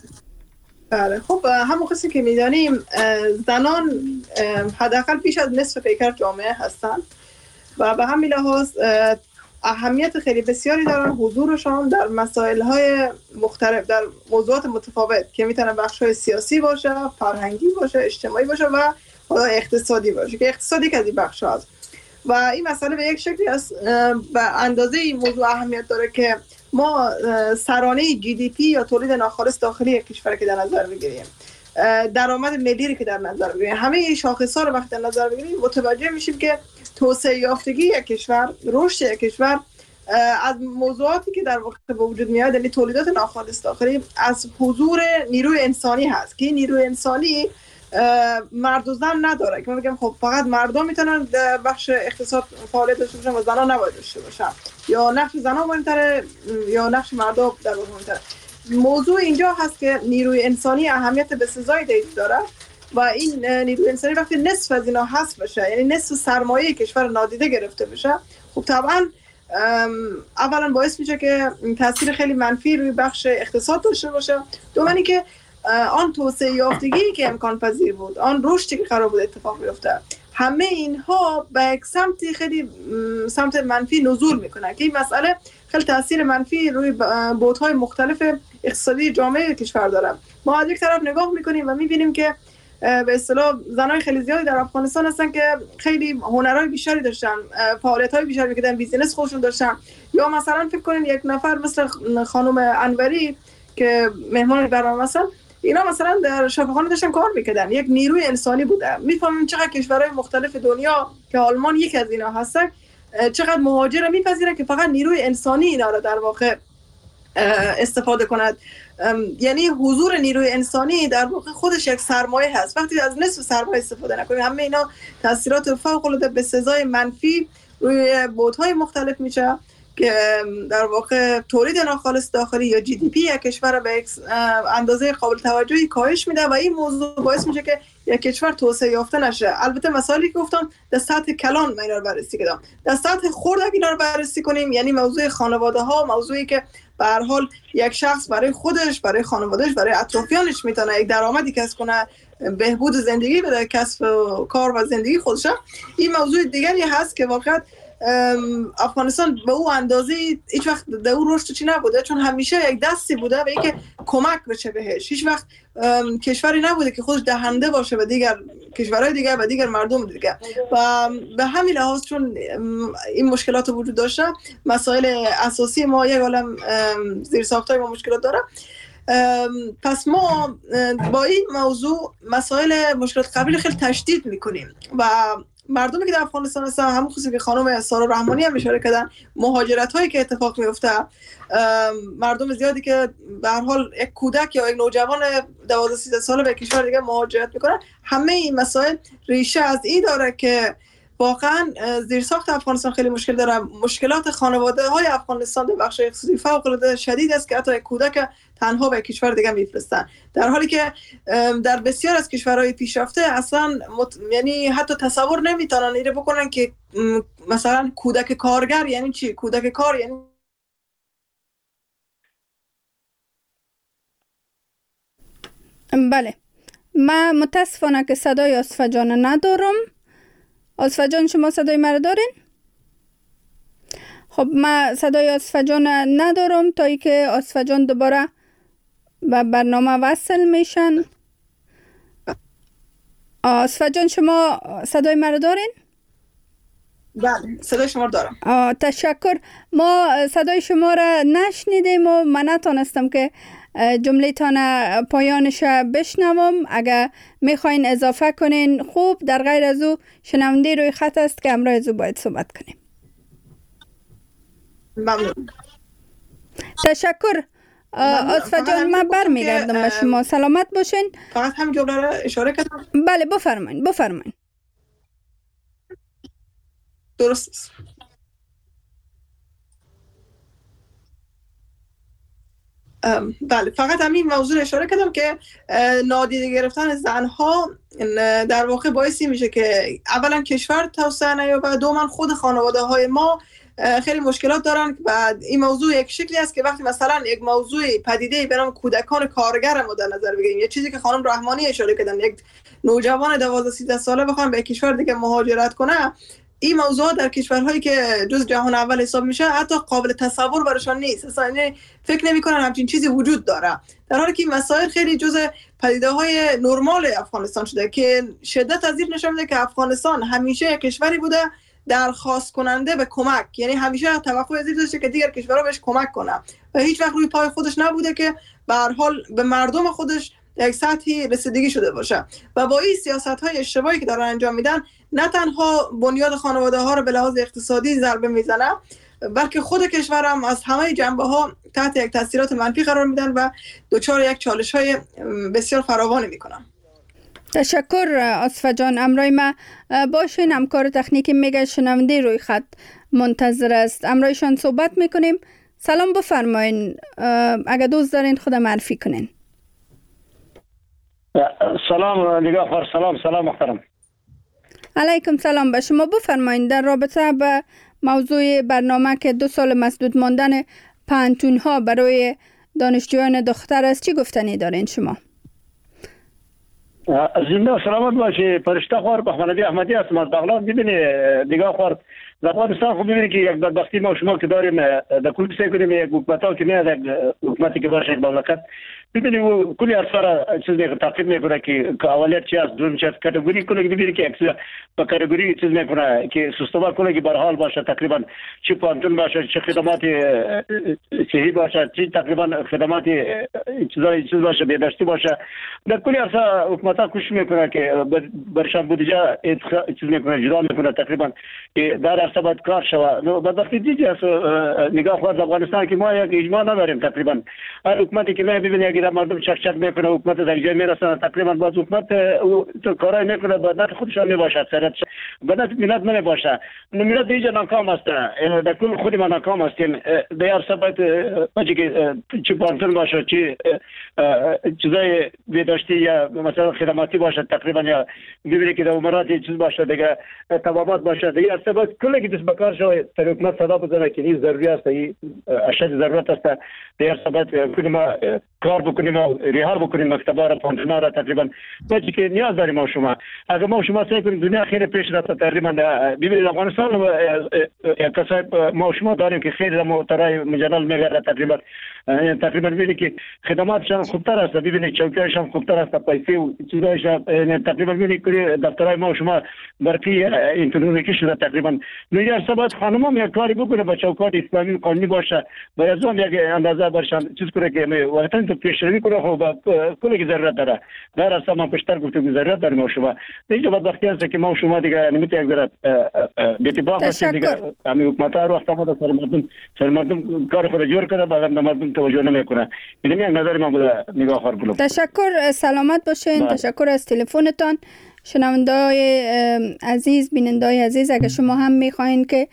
بله، خب همون قصه که میدانیم زنان حداقل بیش از نصف پیکر جامعه هستن و به همین لحاظ اهمیت خیلی بسیاری دارن حضورشان در مسائل‌های مختلف، در موضوعات متفاوت که میتونه بخش‌های سیاسی باشه، فرهنگی باشه، اجتماعی باشه و اقتصادی باشه که اقتصادی که از این بخش هست. و این مسئله به یک شکلی از به اندازه این موضوع اهمیت داره که ما سرانه جی دی پی یا تولید ناخالص داخلی یک کشور که در نظر بگیریم، درآمد ملی رو که در نظر بگیریم، همه این شاخص‌ها رو وقتی در نظر بگیریم متوجه میشیم که توسعه یافتگی یک کشور، رشد یک کشور از موضوعاتی که در واقع به وجود میاد، یعنی تولیدات ناخالص داخلی، از حضور نیروی انسانی هست که نیروی انسانی مرد و زن نداره که ما بگم خب فقط مردم میتونن در بخش اقتصاد فعالیت داشته باشن و زنان نباید داشته باشن، یا نقش زنان مهمتره یا نقش مردم در واقع مهمتره. موضوع اینجا هست که نیروی انسانی اهمیت بسزایی داره و این نیروی انسانی وقتی نصف از اینا حذف بشه، یعنی نصف سرمایه کشور نادیده گرفته بشه، خب طبعا اولا باعث میشه که تاثیر خیلی منفی روی بخش اقتصاد داشته باشه، دومی که آن توسعه یافتگی که امکان پذیر بود، آن رشدی که قرار بود اتفاق بیفته، همه اینها به یک سمتی خیلی سمت منفی نزول میکنه که این مسئله خیلی تاثیر منفی روی بعدهای مختلف اقتصادی جامعه کشور داره. ما از یک طرف نگاه میکنیم و میبینیم که به اصطلاح زنای خیلی زیادی در افغانستان هستن که خیلی هنرهای بیشتری داشتن، فعالیت‌های بیشتری می‌کردن، بیزینس خودشون داشتن، یا مثلا فکر کنین یک نفر مثل خانم انوری که مهمان برنامه هستن، اینا مثلا در شفاخانه داشتن کار میکردن، یک نیروی انسانی بوده. میفهمیم چقدر کشورهای مختلف دنیا که آلمان یک از اینا هستن چقدر مهاجر میپذیرن که فقط نیروی انسانی اینا رو در واقع استفاده کند. یعنی حضور نیروی انسانی در واقع خودش یک سرمایه هست. وقتی از نصف سرمایه استفاده نکنیم، همه اینا تاثیرات فوق العاده بسزای منفی روی بعدهای مختلف میشه که در واقع تولید ناخالص داخلی یا جی دی پی یک کشور به یک اندازه قابل توجهی کاهش میده و این موضوع باعث میشه که یک کشور توسعه یافته نشه. البته مسائلی که گفتم در سطح کلان من اینا رو بررسی کردم. در سطح خرد اگه اینا رو بررسی کنیم، یعنی موضوع خانواده ها، موضوعی که به هر حال یک شخص برای خودش، برای خانواده‌اش، برای اطرافیانش میتونه یک درآمدی کسب کنه، بهبود زندگی بده، کسب کار و زندگی خودش. این موضوع دیگری هست که واقعا افغانستان به او اندازه هیچ وقت در او رشد چی نبوده، چون همیشه یک دستی بوده به اینکه کمک بشه بهش. هیچ وقت کشوری نبوده که خودش دهنده باشه به دیگر کشورهای دیگر و دیگر مردم دیگر. و به همین لحاظ چون این مشکلات وجود داشته، مسائل اساسی ما یک عالم زیرساخت‌های ما مشکلات داره. پس ما با این موضوع مسائل مشکلات قبلی خیلی تشدید میکنیم و مردمی که در افغانستان هستن، همون خصوصی که خانم سارا رحمانی هم اشاره کردن، مهاجرت هایی که اتفاق میفته، مردم زیادی که به هر حال یک کودک یا یک نوجوان دوازده سیزده ساله به کشور دیگه مهاجرت میکنن، همه این مسائل ریشه از این داره که واقعا زیرساخت افغانستان خیلی مشکل داره. مشکلات خانواده های افغانستان در بخش اقتصادی فوق العاده شدید است که حتی یک کودک تنها به کشور دیگه میفرستن، در حالی که در بسیار از کشورهای پیشرفته اصلا مت... یعنی حتی تصور نمیتونن ایره بکنن که مثلا کودک کارگر یعنی چی؟ کودک کار یعنی بله. من متاسفانه که صدای آصفه جان ندارم. آصفه جان شما صدای مرا دارین؟ خب من صدای آصفه جان ندارم تا ای که آصفه جان دوباره به برنامه وصل میشن. آصفه جان شما صدای مرا دارین؟ بله صدای شما دارم. تشکر. ما صدای شما را نشنیدیم و من نتونستم که جمله تان پایانش بشنوم. اگر میخواین اضافه کنین خوب، در غیر از او شنونده روی خط است که امروز از او باید صحبت کنیم. ممنون. تشکر. آصفه جان من برمیگردم به شما. سلامت باشین. فقط همین جمله را اشاره کردم. بله بفرمایید بفرمایید. درست است. بله فقط همین موضوع اشاره کردم که نادیده گرفتن زنها در واقع باعثی میشه که اولا کشور توسعه نیابه، دوما خود خانواده های ما خیلی مشکلات دارن. و این موضوع یک شکلی است که وقتی مثلا یک موضوع پدیده به نام کودکان کارگر ما در نظر بگیریم، یه چیزی که خانم رحمانی اشاره کردن، یک نوجوان دوازده سیزده ساله بخوام به کشور دیگه مهاجرت کنه، این موضوع در کشورهایی که جز جهان اول حساب میشه حتی قابل تصور برشان نیست. اصلا فکر نمیکنن همچین چیزی وجود داره، در حالی که مسائل خیلی جز پدیده های نرمال افغانستان شده که شدت از این نشون میده که افغانستان همیشه یک کشوری بوده درخواست کننده به کمک، یعنی همیشه توقع از این داشته که دیگر کشورها بهش کمک کنه و هیچ وقت روی پای خودش نبوده که به هر حال به مردم خودش یک سطحی رسیدگی شده باشه و با این سیاست‌های اشتباهی که دارن انجام میدن نه تنها بنیاد خانواده ها رو به لحاظ اقتصادی ضربه میزنه، بلکه خود کشور هم از همه جنبه ها تحت یک تاثیرات منفی قرار میدن و دچار یک چالش‌های بسیار فراوانی میکنن. تشکر آصفه جان. امروی ما باشین، همکار تکنیکی میگه شنونده روی خط منتظر است، امرویشان صحبت میکنیم. سلام بفرمایین، اگه دوست دارین خود معرفی کنین. سلام نگاه خور. سلام سلام محترم. علیکم سلام به شما. بفرمایین در رابطه به موضوع برنامه که دو سال مسدود ماندن پانتون ها برای دانشجویان دختر است چی گفتنی دارین شما؟ زنده و سلامت باشی. فرشته خور بهمنی احمدی هستم از بغلان. ببینی نگاه خور، در افغانستان خب ببینید که یک بدبختی ما شما که داریم در کل سه کنیم یک حکومت ها که میاد یک حکومتی که باشه یک مملکت، ببینید کلی اثر چیز میکنه تعقیب میکنه که اولیت چی است دوم چی است کاتگوری کنه. ببینید که اکثر با کاتگوری چیز میکنه که سیستم کنه که به هر حال باشه تقریبا چه پانتون باشه چه خدمات صحی باشه چه تقریبا خدمات چیزای چیز باشه بهداشتی باشه. در کلی اثر حکومت ها کوشش میکنه که برشان بودجه چیز میکنه جدا میکنه تقریبا که در اصل باید کار شود. بدبختی دیگه است نگاه خود افغانستان که ما یک اجماع نداریم تقریبا. هر حکومتی که میبینه که مردم چک چک میکنه حکومت در جای میرسن تقریبا باز حکومت تو کارای میکنه بعد خودشان میباشه سرت بعد ملت نمیباشه. ملت دیگه ناکام است، در کل خود ما ناکام هستیم. دیار سبت باشه که چه پانتون باشه چه چیزای بهداشتی یا مثلا خدماتی باشه تقریبا یا ببینید که در امارات چیز باشه دیگه تبابات باشه دیگه سبت کلی که دست بکار شوی در حکومت صدا بزنه که این ضروری است، این اشد ضرورت است. دیار سبت کلی ما کار بکنیم و ریحال بکنیم مکتبا را پانتونا را تقریبا باشه که نیاز داریم ما شما. اگر ما شما سعی کنیم دنیا خیلی پیش رفت تقریبا ببینید افغانستان یک کسای ما شما داریم که خیلی محترای مجلل میگرده تقریبا تقریبا ببینید که خدماتشان خوبتر است، ببینید چوکیاشان خوبتر است، پیسه و چیزایش تقریبا ببینید که دفترای ما شما برقی اینترنتی شده تقریبا. نیاز ثبات خانم هم یک کاری بکنه با چوکات اسلامی قانونی باشه باید از یک اندازه برشان چیز کنه که وقتی تو پیشروی کنه خب کلی که ضرورت داره. در اصل ما پشتر گفتیم ضرورت داریم ما شما دیگه بدبختی است که ما شما دیگه نمیتونیم یک ذره به اتفاق هستیم دیگه همین حکومت ها رو وقت ما سر مردم سر مردم کار خود جور کرده بعد مردم توجه نمیکنه. اینم یک نظر ما بوده نگاه خور گلوب. تشکر، سلامت باشین. تشکر از تلفنتان. شنونده‌های عزیز، بیننده‌های عزیز، اگر شما هم می‌خواین که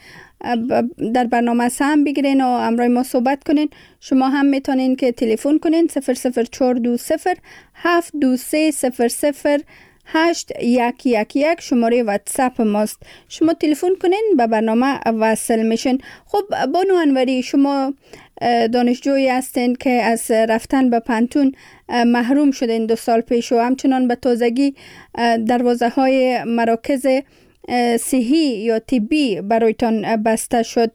در برنامه سهم بگیرین و امروی ما صحبت کنین، شما هم میتونین که تلفن کنین صفر صفر چهار دو صفر هفت دو سه صفر صفر هشت یک یک یک شماره واتساپ ماست. شما تلفن کنین به برنامه وصل میشین. خب بانو انوری، شما دانشجویی هستین که از رفتن به پانتون محروم شدین دو سال پیش و همچنان به تازگی دروازه های مراکز صحی یا طبی برایتان بسته شد.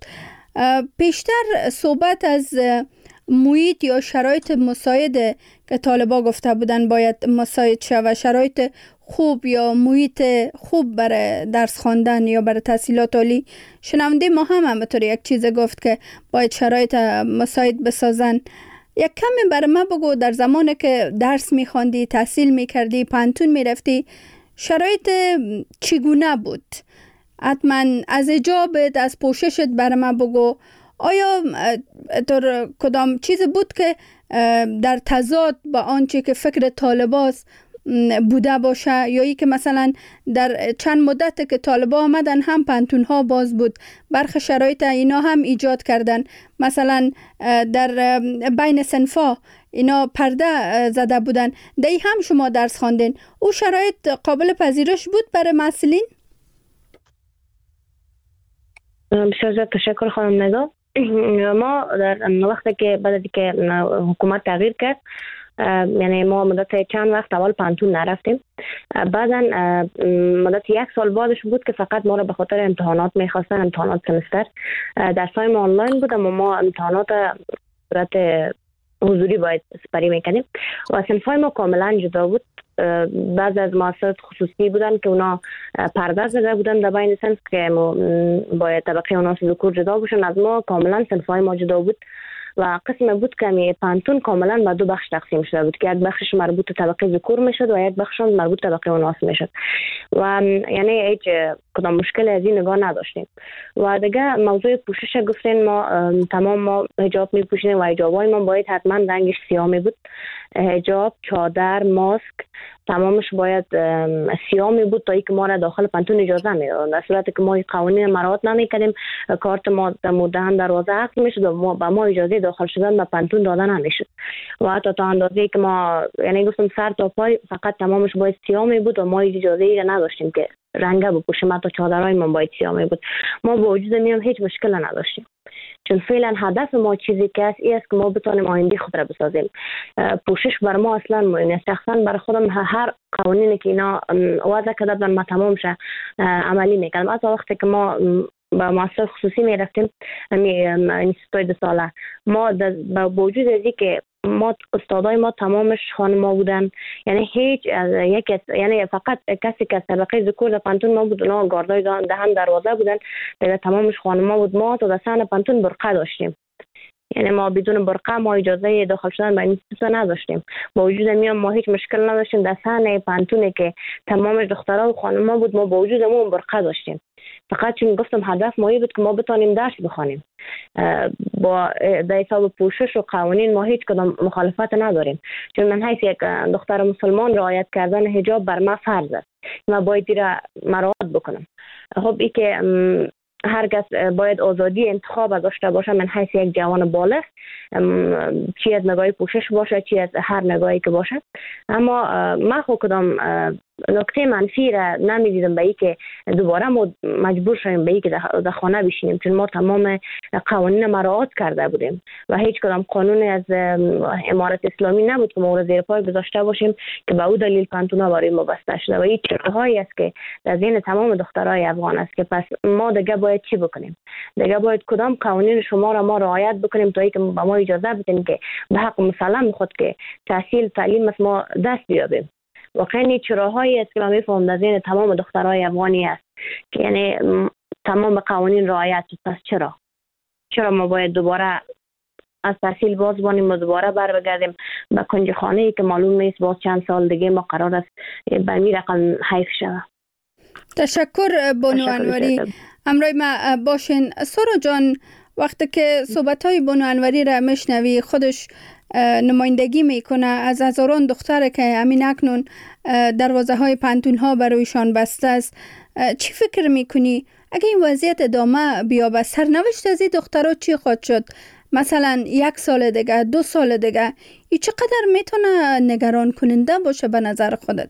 پیشتر صحبت از محیط یا شرایط مساعد که طالبا گفته بودن باید مساعد شود، شرایط خوب یا محیط خوب برای درس خواندن یا برای تحصیلات عالی، شنونده ما هم همینطور یک چیز گفت که باید شرایط مساعد بسازن. یک کمی برای ما بگو در زمانی که درس میخواندی، تحصیل میکردی، پانتون میرفتی، شرایط چگونه بود؟ حتما از اجابت، از پوششت برای ما بگو. آیا در کدام چیز بود که در تضاد با آنچه که فکر طالباست بوده باشه، یا ای که مثلا در چند مدت که طالبا آمدن هم پانتون ها باز بود، برخی شرایط اینا هم ایجاد کردن، مثلا در بین صنفا اینا پرده زده بودن، دی هم شما درس خواندین، او شرایط قابل پذیرش بود برای مسئولین؟ بسیار زیاد تشکر خانم نگاه. ما در وقتی که بعد که حکومت تغییر کرد یعنی ما مدت چند وقت اول پانتون نرفتیم، بعدا مدت یک سال بعدش بود که فقط ما رو به خاطر امتحانات میخواستن، امتحانات سمستر. درسای ما آنلاین بود اما ما امتحانات صورت حضوری باید سپری میکنیم و صنفای ما کاملا جدا بود. بعض از مؤسسات خصوصی بودن که اونا پرده زده بودن در بین صنف که باید طبقه اوناس ذکور جدا باشن، از ما کاملا صنفای ما جدا بود و قسم بود که می پانتون کاملا به دو بخش تقسیم شده بود که یک بخشش مربوط طبقه ذکور میشد و یک بخش مربوط طبقه اوناس میشد و یعنی هیچ کدام مشکل از این نگاه نداشتیم. و دیگه موضوع پوشش گفتین، ما تمام ما حجاب میپوشیدیم و حجابای ما باید حتما رنگش سیاه می بود. حجاب، چادر، ماسک تمامش باید سیاه می بود تا اینکه ما را داخل پانتون اجازه میدادن. در صورتی که ما قوانین مراعات نمیکردیم کارت ما در مدهن دروازه حق میشد و ما به ما اجازه داخل شدن به پانتون دادن نمیشد و حتی تا اندازه‌ای که ما یعنی گفتم سر تا پای فقط تمامش باید سیاه می بود و ما اجازه ای نداشتیم که رنگ بپوشیم، حتی چادرای ما باید سیاه می بود. ما با وجود میام هیچ مشکل نداشتیم چون فعلا هدف ما چیزی که است این است که ما بتونیم آینده خود را بسازیم. پوشش بر ما اصلا مهم نیست. شخصا برای خودم هر قوانینی که اینا وضع کرده بودن ما تمام شه عملی میکنم. از وقتی که ما با مؤسسه خصوصی میرفتیم انستیتوی دو ساله، ما با وجود از که ما استادای ما تمامش خانما بودن، یعنی هیچ یک یعنی فقط کسی که طبقه ذکور در پانتون ما بود اونا گاردای دهن دروازه بودن، دیگه تمامش خانما بود. ما تا دستان پانتون برقه داشتیم، یعنی ما بدون برقه ما اجازه داخل شدن به انستیتو نداشتیم. با وجود میام ما هیچ مشکل نداشتیم. دستان پانتونه که تمامش دخترها و خانما بود ما با وجود ما برقه داشتیم. فقط چون گفتم هدف ما بود که ما بتونیم درس بخونیم. با در حساب پوشش و قوانین ما هیچ کدام مخالفت نداریم، چون من حیث یک دختر مسلمان رعایت کردن حجاب بر ما فرض است، ما باید را مراعات بکنم. خب ای که هر کس باید آزادی انتخاب داشته باشه، من حیث یک جوان بالغ، چی از نگاه پوشش باشه چی از هر نگاهی که باشه. اما من خود کدام نکته منفی را نمیدیدم به ای که دوباره ما مجبور شدیم به ای که در خانه بشینیم، چون ما تمام قوانین مراعات کرده بودیم و هیچ کدام قانون از امارت اسلامی نبود که ما را زیر پای گذاشته باشیم که به او دلیل پانتونا برای ما بسته شده و این چیزهایی است که در ذهن تمام دخترای افغان است که پس ما دیگه باید چی بکنیم؟ دیگه باید کدام قوانین شما را ما رعایت بکنیم تا اینکه به ما اجازه بدین که به حق مسلم خود که تحصیل تعلیم از ما دست بیابیم. واقعا این چراهایی است که من میفهمم در ذهن تمام دخترای افغانی است که یعنی تمام قوانین رعایت شد. پس چرا چرا ما باید دوباره از تحصیل باز بانیم و دوباره بر بگردیم به کنج خانه ای که معلوم نیست باز چند سال دیگه ما قرار است به این رقم حیف شود. تشکر بانو انوری. امروی ما باشین. سارا جان، وقتی که صحبت‌های بانو انوری را میشنوی، خودش نمایندگی میکنه از هزاران دختر که همین اکنون دروازه های پانتون ها برایشان بسته است، چی فکر میکنی اگه این وضعیت ادامه بیابه سرنوشت از این دخترها چی خواهد شد؟ مثلا یک سال دیگه، دو سال دیگه، این چقدر میتونه نگران کننده باشه به نظر خودت؟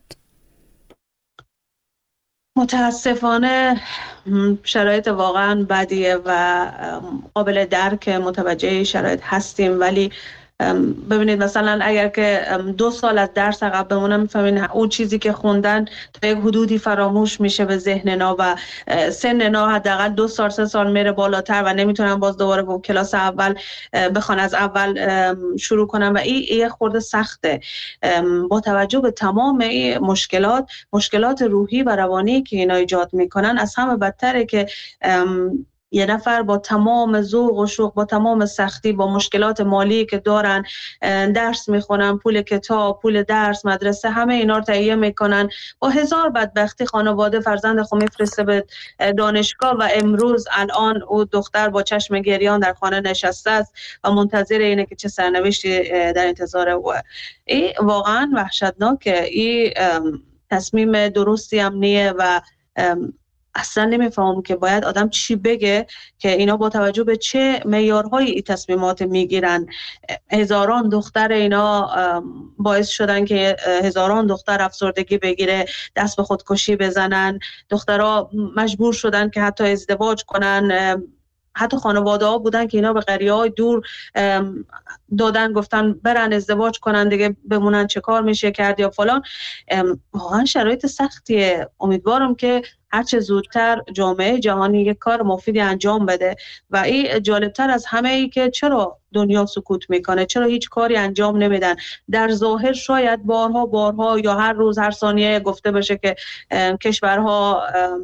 متاسفانه شرایط واقعا بدیه و قابل درک، متوجه شرایط هستیم، ولی ببینید مثلا اگر که دو سال از درس عقب بمونن میفهمین اون چیزی که خوندن تا یک حدودی فراموش میشه به ذهن نا و سن نا حداقل دو سال سه سال میره بالاتر و نمیتونن باز دوباره با کلاس اول بخوان از اول شروع کنن و این یه خورده سخته. با توجه به تمام این مشکلات مشکلات روحی و روانی که اینا ایجاد میکنن، از همه بدتره که یه نفر با تمام ذوق و شوق، با تمام سختی، با مشکلات مالی که دارن، درس میخونن، پول کتاب، پول درس، مدرسه، همه اینا رو تهیه میکنن، با هزار بدبختی خانواده فرزند خود میفرسته به دانشگاه و امروز الان او دختر با چشم گریان در خانه نشسته است و منتظر اینه که چه سرنوشتی در انتظار او. این واقعا وحشتناکه. این تصمیم درستی هم نیه و اصلا نمیفهمم که باید آدم چی بگه که اینا با توجه به چه معیارهایی این تصمیمات میگیرن. هزاران دختر اینا باعث شدن که هزاران دختر افسردگی بگیره، دست به خودکشی بزنن، دخترها مجبور شدن که حتی ازدواج کنن، حتی خانواده ها بودن که اینا به قریه های دور دادن، گفتن برن ازدواج کنن دیگه بمونن چه کار میشه کرد یا فلان. واقعا شرایط سختیه. امیدوارم که هرچه زودتر جامعه جهانی یک کار مفیدی انجام بده و این جالبتر از همه ای که چرا دنیا سکوت میکنه، چرا هیچ کاری انجام نمیدن. در ظاهر شاید بارها بارها یا هر روز هر ثانیه گفته بشه که کشورها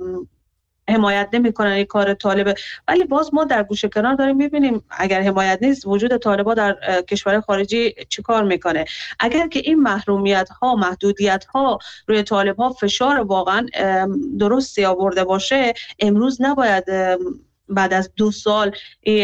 حمایت نمیکنن این کار طالبه، ولی باز ما در گوشه کنار داریم میبینیم اگر حمایت نیست وجود طالبا در کشور خارجی چیکار میکنه. اگر که این محرومیت ها محدودیت ها روی طالب ها فشار واقعا درستی آورده باشه، امروز نباید بعد از دو سال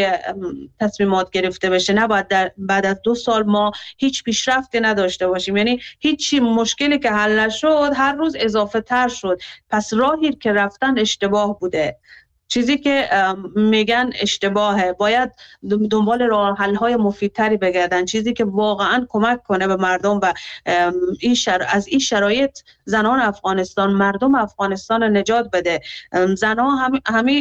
تصمیمات گرفته بشه، نباید در بعد از دو سال ما هیچ پیشرفتی نداشته باشیم. یعنی هیچ مشکلی که حل نشد هر روز اضافه تر شد. پس راهی که رفتن اشتباه بوده، چیزی که میگن اشتباهه. باید دنبال راه حل های مفیدتری بگردن، چیزی که واقعا کمک کنه به مردم و این شر... از این شرایط زنان افغانستان، مردم افغانستان نجات بده. زنان هم... همی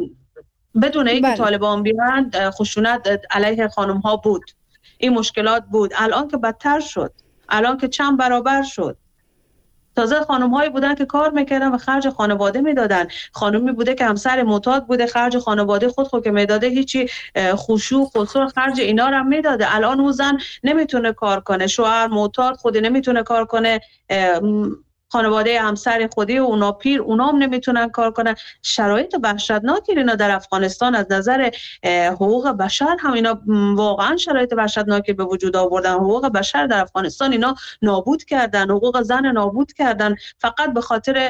بدون اینکه طالبان بیان خشونت علیه خانم ها بود، این مشکلات بود. الان که بدتر شد، الان که چند برابر شد. تازه خانم هایی بودن که کار میکردن و خرج خانواده میدادن. خانمی بوده که همسر معتاد بوده، خرج خانواده خود خود که میداده، هیچی خشوع قصور خرج اینا رو میداده. الان اون زن نمیتونه کار کنه، شوهر معتاد خودی نمیتونه کار کنه، خانواده همسر خودی و اونا پیر اونا هم نمیتونن کار کنن. شرایط وحشتناکی اینا در افغانستان از نظر حقوق بشر هم اینا واقعا شرایط وحشتناکی به وجود آوردن. حقوق بشر در افغانستان اینا نابود کردن، حقوق زن نابود کردن، فقط به خاطر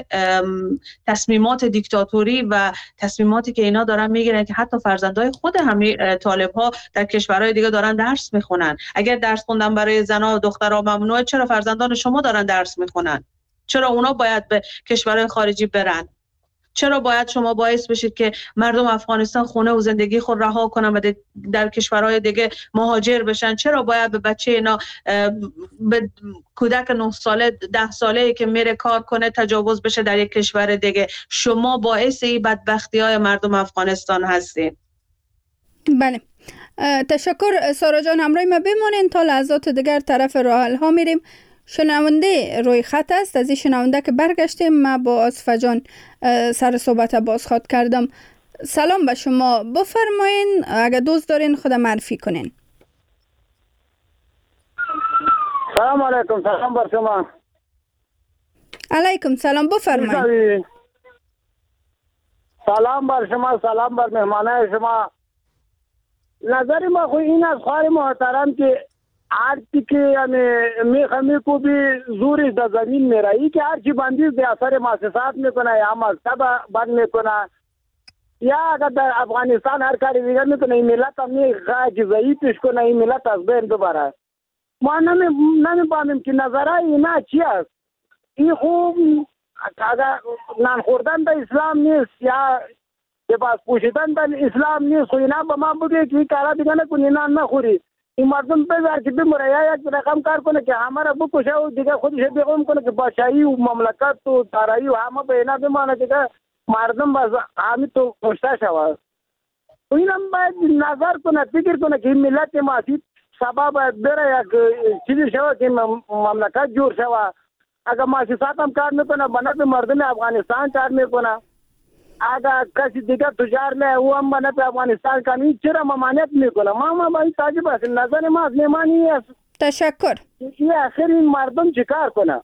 تصمیمات دیکتاتوری و تصمیماتی که اینا دارن میگیرن که حتی فرزندای خود همین طالب ها در کشورهای دیگه دارن درس میخونن. اگر درس خوندن برای زنا و دخترها ممنوعه، چرا فرزندان شما دارن درس میخونن؟ چرا اونا باید به کشورهای خارجی برن؟ چرا باید شما باعث بشید که مردم افغانستان خونه و زندگی خود رها کنن و در کشورهای دیگه مهاجر بشن؟ چرا باید به بچه اینا، به کودک نه ساله ده ساله که میره کار کنه تجاوز بشه در یک کشور دیگه؟ شما باعث این بدبختی های مردم افغانستان هستید. بله، تشکر سارا جان. همراه ما بمانید تا لحظات دیگر طرف راه حل ها میریم. شنونده روی خط است. از این شنونده که برگشتیم ما با آصفه جان سر صحبت بازخواد کردم. سلام به شما، بفرمایین اگر دوست دارین خود معرفی کنین. سلام علیکم. سلام بر شما. علیکم سلام، بفرمایین. سلام بر شما، سلام بر مهمانای شما. نظر ما خو این از خواهر محترم که هرچی که یعنی میخمی کو بی زوری در زمین میرایی که هرچی بندیز به اثر مؤسسات میکنه یا مکتب بند میکنه یا اگر در افغانستان هر کاری دیگر میکنه، این ملت هم میخواه که ضعیفش کنه، این ملت از بین ببره. ما نمیفهمیم که نظرهای اینا چی است. این خوب اگر نان خوردن در اسلام نیست یا لباس پوشیدن در اسلام نیست، خو اینا به ما بگه که این کارا دیگه نکنی، نان نخوری. این مردم بذار که بمره یا یک رقم کار کنه که همه را بکشه و دیگه خودش بیغم کنه که بادشاهی و مملکت و دارایی و همه به اینا بمانه که مردم باز همین تو کشته شود. و اینم باید نظر کنه، فکر کنه که این ملت ما سبب باید بره یک چیزی شود که مملکت جور شود. اگر مؤسسات هم کار میکنه بنابرای مردم افغانستان کار میکنه، اگر کسی دیگر تجار نه او هم بنابرای افغانستان کنی چرا ممانعت میکنه؟ ما ما باید تعجب است. نظر ما از نمانی است. تشکر. این آخر این مردم چیکار کنه؟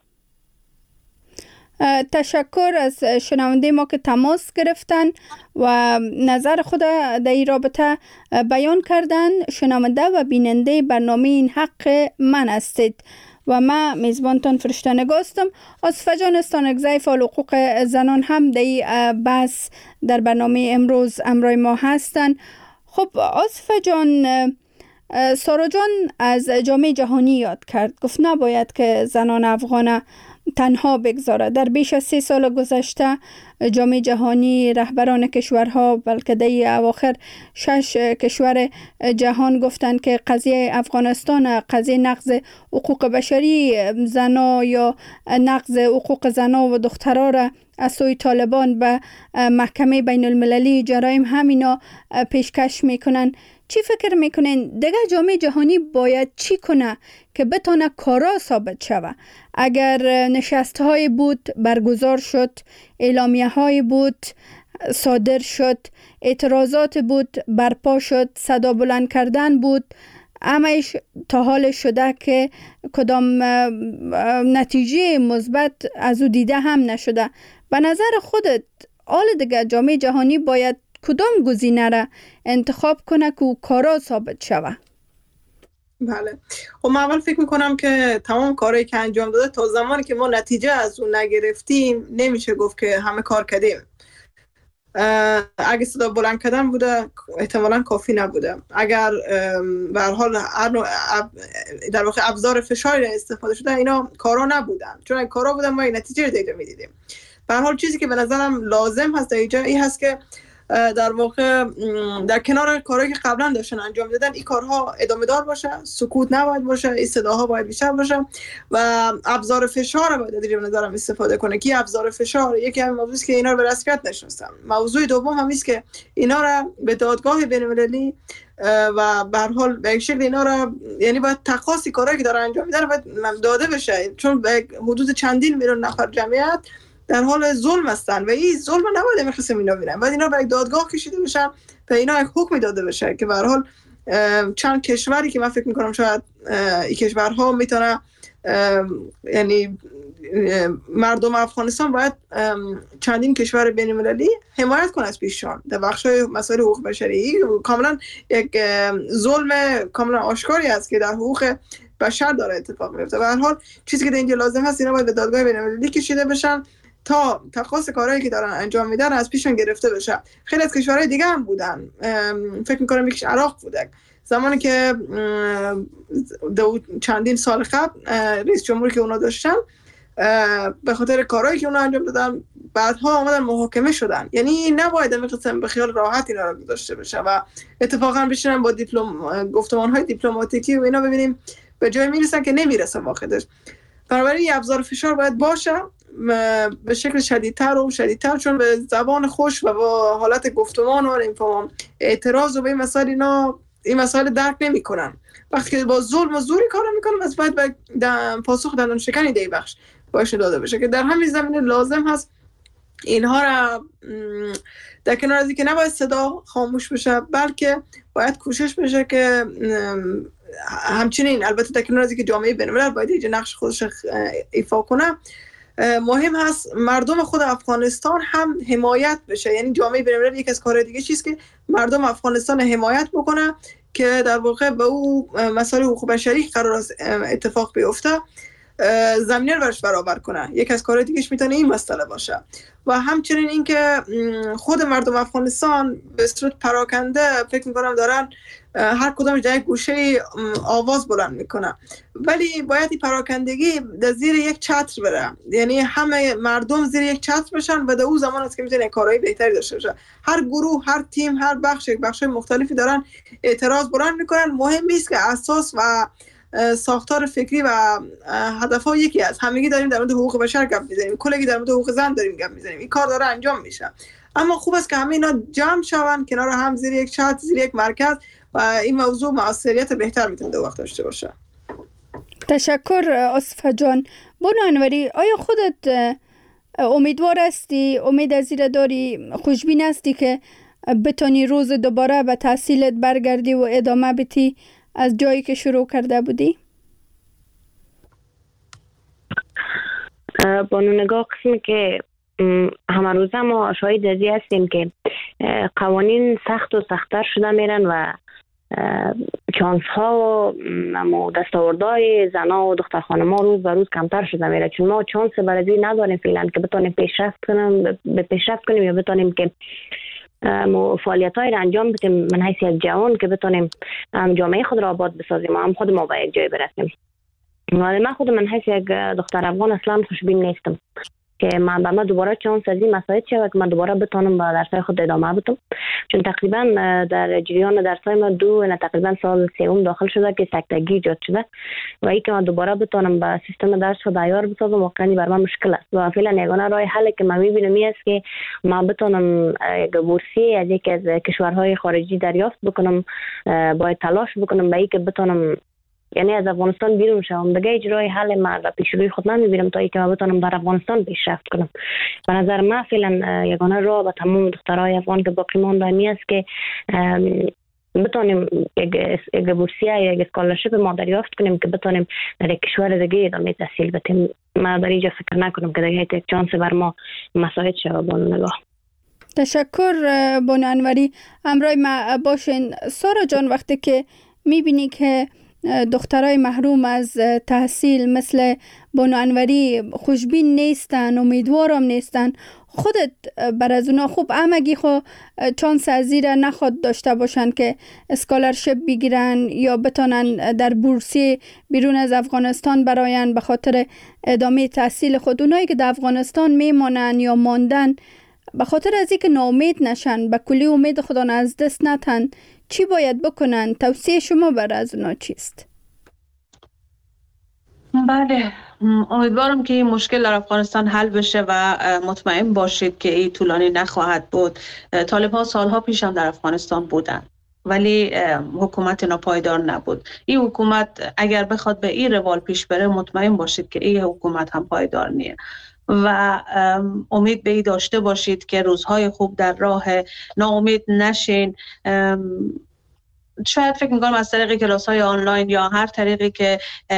تشکر از شنونده ما که تماس گرفتن و نظر خود در این رابطه بیان کردن. شنونده و بیننده برنامه این حق من هستید و ما میزبانتان فرشته نگاستم. آصفه جان استانکزی فعال حقوق زنان هم در بحث در برنامه امروز امرای ما هستند. خب آصفه جان، سارا جان از جامعه جهانی یاد کرد، گفت نباید که زنان افغان تنها بگذاره. در بیش از سه سال گذشته جامعه جهانی، رهبران کشورها، بلکه در اواخر شش کشور جهان گفتند که قضیه افغانستان، قضیه نقض حقوق بشری زنا یا نقض حقوق زنا و دخترها را از سوی طالبان به محکمه بین المللی جرایم همینا پیشکش میکنن. چی فکر میکنین دیگه جامعه جهانی باید چی کنه که بتونه کارا ثابت شوه؟ اگر نشسته های بود برگزار شد، اعلامیه های بود صادر شد، اعتراضات بود برپا شد، صدا بلند کردن بود، همه‌اش تا حال شده که کدام نتیجه مثبت از او دیده هم نشده. به نظر خودت حال دیگه جامعه جهانی باید کدام گزینه را انتخاب کنه که کارا ثابت شوه؟ بله، خب من اول فکر میکنم که تمام کارهایی که انجام داده تا زمانی که ما نتیجه از اون نگرفتیم نمیشه گفت که همه کار کردیم. اگه صدا بلند کردن بوده احتمالاً کافی نبوده. اگر به هر حال در واقع ابزار فشاری استفاده شده اینا کارا نبودن، چون اگه کارا بودن ما این نتیجه رو دیگه میدیدیم. به هر حال چیزی که به نظرم لازم هست در اینجا این هست که در واقع در کنار کارهایی که قبلا داشتن انجام دادن این کارها ادامه دار باشه، سکوت نباید باشه، این صداها باید بیشتر باشه و ابزار فشار باید در نظرم استفاده کنه. کی ابزار فشار؟ یکی همین موضوعی است که اینا رو به رسمیت نشناسن. موضوع دوم هم است که اینا رو به دادگاه بین‌المللی و به هر حال به شکل اینا رو یعنی باید تقاصی کارهایی که دارن انجام میدن باید داده بشه، چون به حدود چندین میلیون نفر جمعیت در حال ظلم هستن و این ظلم نباید میخواستم اینا بینن، باید اینا به دادگاه کشیده بشن و اینا یک حکمی داده بشه که به هر حال چند کشوری که من فکر میکنم شاید این کشورها میتونه یعنی مردم افغانستان باید چندین کشور بین المللی حمایت کنه از پیششان در بخشای مسائل حقوق بشری. کاملا یک ظلم کاملا آشکاری است که در حقوق بشر داره اتفاق میفته. به هر حال چیزی که در اینجا لازم هست اینا باید به دادگاه بین المللی کشیده بشن تا تقاص کارهایی که دارن انجام میدن از پیششون گرفته بشه. خیلی از کشورهای دیگه هم بودن، فکر میکنم یکیش عراق بوده، زمانی که چندین سال قبل رئیس جمهوری که اونا داشتن به خاطر کارهایی که اونا انجام دادن بعدها آمدن محاکمه شدن. یعنی نباید این قسم به خیال راحت اینا رو گذاشته بشه و اتفاقا بشینن با دیپلم گفتمان‌های دیپلماتیکی و اینا ببینیم به جای میرسن که نمیرسن واقعیتش. بنابراین ابزار فشار باید باشه به شکل شدیدتر و شدیدتر، چون به زبان خوش و با حالت گفتمان و این اعتراض و به این مسائل اینا این مسائل درک نمی‌کنن. وقتی که با ظلم و زوری کار میکنن از باید به پاسخ دندان شکنی دی بخش باشه داده بشه که در همین زمینه لازم هست اینها را در کنار از اینکه نباید صدا خاموش بشه بلکه باید کوشش بشه که همچنین البته در کنار از اینکه جامعه بین‌الملل باید اینجا نقش خودش ایفا کنه، مهم هست مردم خود افغانستان هم حمایت بشه. یعنی جامعه بین‌الملل یک از کارهای دیگه چیست که مردم افغانستان حمایت بکنه که در واقع به او مسائل حقوق بشری قرار است اتفاق بیفته زمینه رو برش برابر کنه. یک از کارهای دیگهش میتونه این مسئله باشه و همچنین اینکه خود مردم افغانستان به صورت پراکنده فکر میکنم دارن هر کدامش در یک گوشه آواز بلند میکنه، ولی باید این پراکندگی در زیر یک چتر بره، یعنی همه مردم زیر یک چتر بشن و در اون زمان است که میتونه کارهای بهتری داشته باشه. هر گروه، هر تیم، هر بخش یک بخش مختلفی دارن اعتراض بلند میکنن. مهم نیست که اساس و ساختار فکری و هدفها یکی است. همگی داریم در مورد حقوق بشر گپ میزنیم، کلگی در مورد حقوق زن داریم گپ میزنیم، این کار داره انجام میشه، اما خوب است که همه اینا جمع شون کنار هم زیر یک چتر، زیر یک مرکز و این موضوع موثریت بهتر میتونه در وقت داشته باشه. تشکر آصفه جان. بانو انوری، آیا خودت امیدوار هستی، امید از این داری، خوشبین هستی که بتونی روز دوباره به تحصیلت برگردی و ادامه بدی از جایی که شروع کرده بودی؟ بانو نگاه قسمی که همه روزه ما شاهد ازی هستیم که قوانین سخت و سختتر شده میرن و چانس ها و دستاوردهای زنا و دختر خانم ها روز به روز کمتر شده میره، چون ما چانس برای نداریم فعلا که بتونیم پیشرفت کنیم به پیشرفت کنیم یا بتونیم که فعالیت های را انجام بدیم من حیث یک جوان که بتونیم جامعه خود را آباد بسازیم و هم خود ما به یک جای برسیم. من خود من حیث یک دختر افغان اصلا خوشبین نیستم که من به من دوباره چانس از این مساعد شود که من دوباره بتونم با درسای خود ادامه بدم، چون تقریبا در جریان درسای من دو نه تقریبا سال سوم داخل شده که سکتگی ایجاد شده و ای که من دوباره بتونم با سیستم درس خود عیار بسازم واقعا بر من مشکل است و فعلا یگانه راه حل که من میبینم این است که من بتونم یک بورسیه از یک از کشورهای خارجی دریافت بکنم، باید تلاش بکنم به ای که بتونم یعنی از افغانستان بیرون شوم. دیگه اجرای حل من را پیش روی خود نمیبینم تا اینکه بتونم در افغانستان پیشرفت کنم. به نظر من فعلا یگانه راه به تمام دخترای افغان که باقی مانده می است که بتونیم یک بورسیه یا یک اسکالرشیپ ما دریافت کنیم که بتونیم در یک کشور دیگه ادامه تحصیل بدیم. من در اینجا فکر نکنم که دیگه یک چانس بر ما مساعد شود. با نگاه تشکر بانو انوری. همراه ما باشین. سارا جان، وقتی که میبینی که دخترای محروم از تحصیل مثل بانو انوری خوشبین نیستن، امیدوارم نیستن، خودت بر از اونا خوب همگی خو چانس از زیر نخواد داشته باشن که اسکالرشپ بگیرن یا بتونن در بورسی بیرون از افغانستان براین به خاطر ادامه تحصیل خود. اونایی که در افغانستان میمانن یا ماندن به خاطر از اینکه ناامید نشن، به کلی امید خودان از دست نتن، چی باید بکنن؟ توصیه شما بر از اونا چیست؟ بله، امیدوارم که این مشکل در افغانستان حل بشه و مطمئن باشید که این طولانی نخواهد بود. طالب ها سالها پیش هم در افغانستان بودن ولی حکومت ناپایدار نبود. این حکومت اگر بخواد به این روال پیش بره مطمئن باشید که این حکومت هم پایدار نیست و امید به این داشته باشید که روزهای خوب در راه، ناامید نشین. شاید فکر می‌کنم از طریق کلاس‌های آنلاین یا هر طریقی که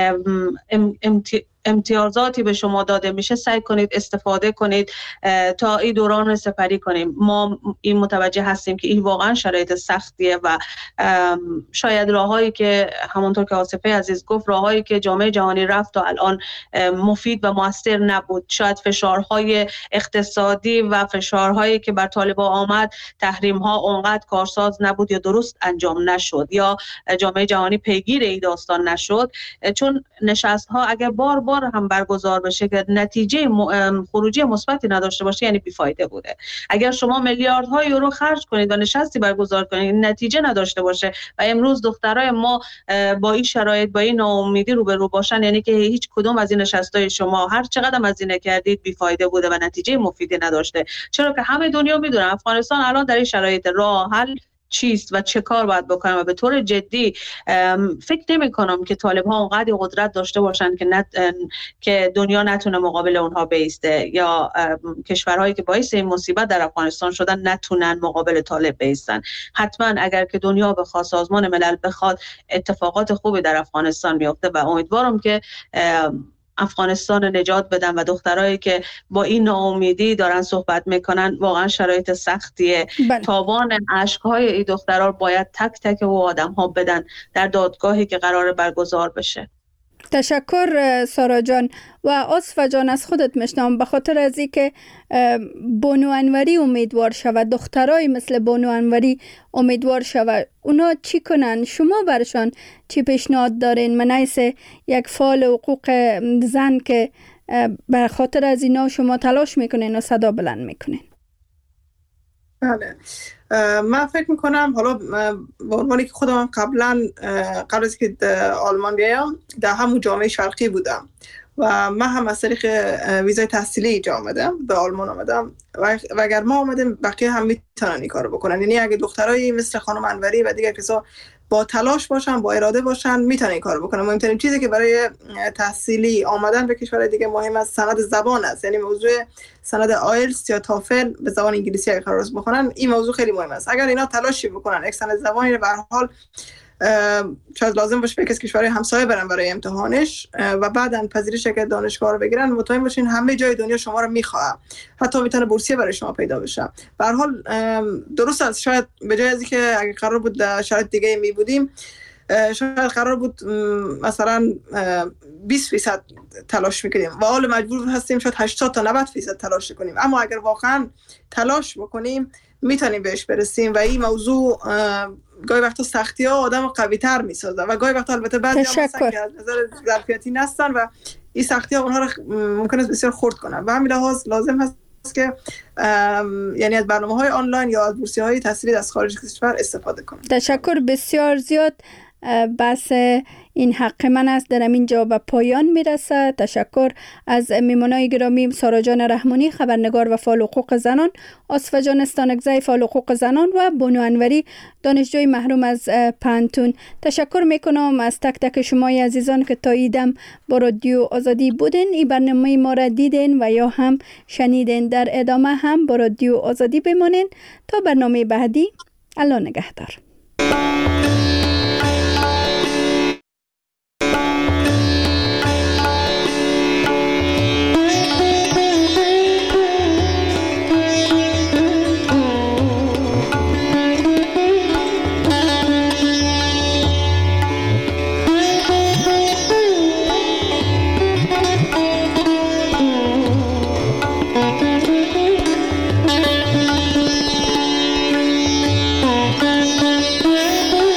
امتی امتیازاتی به شما داده میشه سعی کنید استفاده کنید تا این دوران سپری کنیم. ما این متوجه هستیم که این واقعا شرایط سختیه و شاید راههایی که همونطور که آصفه عزیز گفت، راههایی که جامعه جهانی رفت تا الان مفید و موثر نبود. شاید فشارهای اقتصادی و فشارهایی که بر طالبان آمد، تحریم‌ها اونقدر کارساز نبود یا درست انجام نشد یا جامعه جهانی پیگیر این داستان نشد، چون نشست‌ها اگر بار بار هم برگزار بشه که نتیجه خروجی مثبتی نداشته باشه یعنی بیفایده بوده. اگر شما میلیاردها یورو خرج کنید و نشستی برگزار کنید نتیجه نداشته باشه و امروز دخترای ما با این شرایط با این ناامیدی روبرو باشن، یعنی که هیچ کدوم از این نشستای شما هر چقدر هزینه کردید بیفایده بوده و نتیجه مفیدی نداشته. چرا که همه دنیا میدونن افغانستان الان در این شرایط راه حل چیست و چه کار باید بکنم و به طور جدی فکر نمی کنم که طالب ها اونقدر قدرت داشته باشن که نت... که دنیا نتونه مقابل اونها بیسته یا کشورهایی که باعث این مصیبت در افغانستان شدن نتونن مقابل طالب بیستن. حتما اگر که دنیا بخواد، سازمان ملل بخواد، اتفاقات خوبی در افغانستان میفته و امیدوارم که افغانستان نجات بدن و دخترایی که با این ناامیدی دارن صحبت میکنن واقعا شرایط سختیه. بله. تاوان اشک‌های این دخترها باید تک تک و آدم ها بدن در دادگاهی که قرار برگزار بشه. تشکر سارا جان. و آصفه جان، از خودت میشنم به خاطر از اینکه بانو انوری امیدوار شود، دخترای مثل بانو انوری امیدوار شود، اونا چی کنن؟ شما برشان چی پیشنهاد دارین؟ من حیث یک فعال حقوق زن که به خاطر از اینا شما تلاش میکنین و صدا بلند میکنین. بله، من فکر میکنم حالا به عنوانی که خودم قبلا قبل از که آلمان بیام در همون جامعه شرقی بودم و من هم از طریق ویزای تحصیلی اینجا آمدم، به آلمان آمدم و اگر ما آمدیم بقیه هم میتونن این کارو بکنن. یعنی اگه دخترایی مثل خانم انوری و دیگر کسا با تلاش باشن، با اراده باشن، میتونن این کارو بکنن. مهمترین چیزی که برای تحصیلی آمدن به کشور دیگه مهم است سند زبان است. یعنی موضوع سند آیلتس یا تافل به زبان انگلیسی اگه قرار است بخونن، این موضوع خیلی مهم است. اگر اینا تلاشی بکنن یک سند زبانی رو به هر حال شاید لازم باشه به کس کشورهای همسایه برن برای امتحانش و بعداً پذیرش که دانشگاه رو بگیرن، مطمئن باشین همه جای دنیا شما رو میخواد، حتی میتونه بورسیه برای شما پیدا بشه. به هر حال درست است، شاید به جای از اینکه اگه قرار بود در شرایط دیگه می بودیم شاید قرار بود مثلا بیست فیصد تلاش میکنیم و حال مجبور هستیم شاید هشتاد تا نود فیصد تلاش کنیم. اما اگر واقعا تلاش بکنیم میتونیم بهش برسیم و این موضوع گاهی وقتا سختی ها آدم قوی تر میسازه و گاهی وقتا البته بعضی ها مثلا که از نظر ظرفیتی نستن و این سختی ها اونها رو ممکن است بسیار خرد کنن و همین لحاظ لازم هست که یعنی از برنامه های آنلاین یا از بورسیه های تحصیلی از خارج کشور استفاده کنن. تشکر بسیار زیاد. بحث این حق من است در همین جا به پایان میرسه. تشکر از میمونای گرامی سارا جان رحمانی خبرنگار و فعال حقوق زنان، آصفه جان استانکزی فعال حقوق زنان و بانو انوری دانشجوی محروم از پانتون. تشکر میکنم از تک تک شمای عزیزان که تا ایدم با رادیو آزادی بودین، این برنامه ما را دیدین و یا هم شنیدین. در ادامه هم با رادیو آزادی بمانین تا برنامه بعدی. الله نگهدار.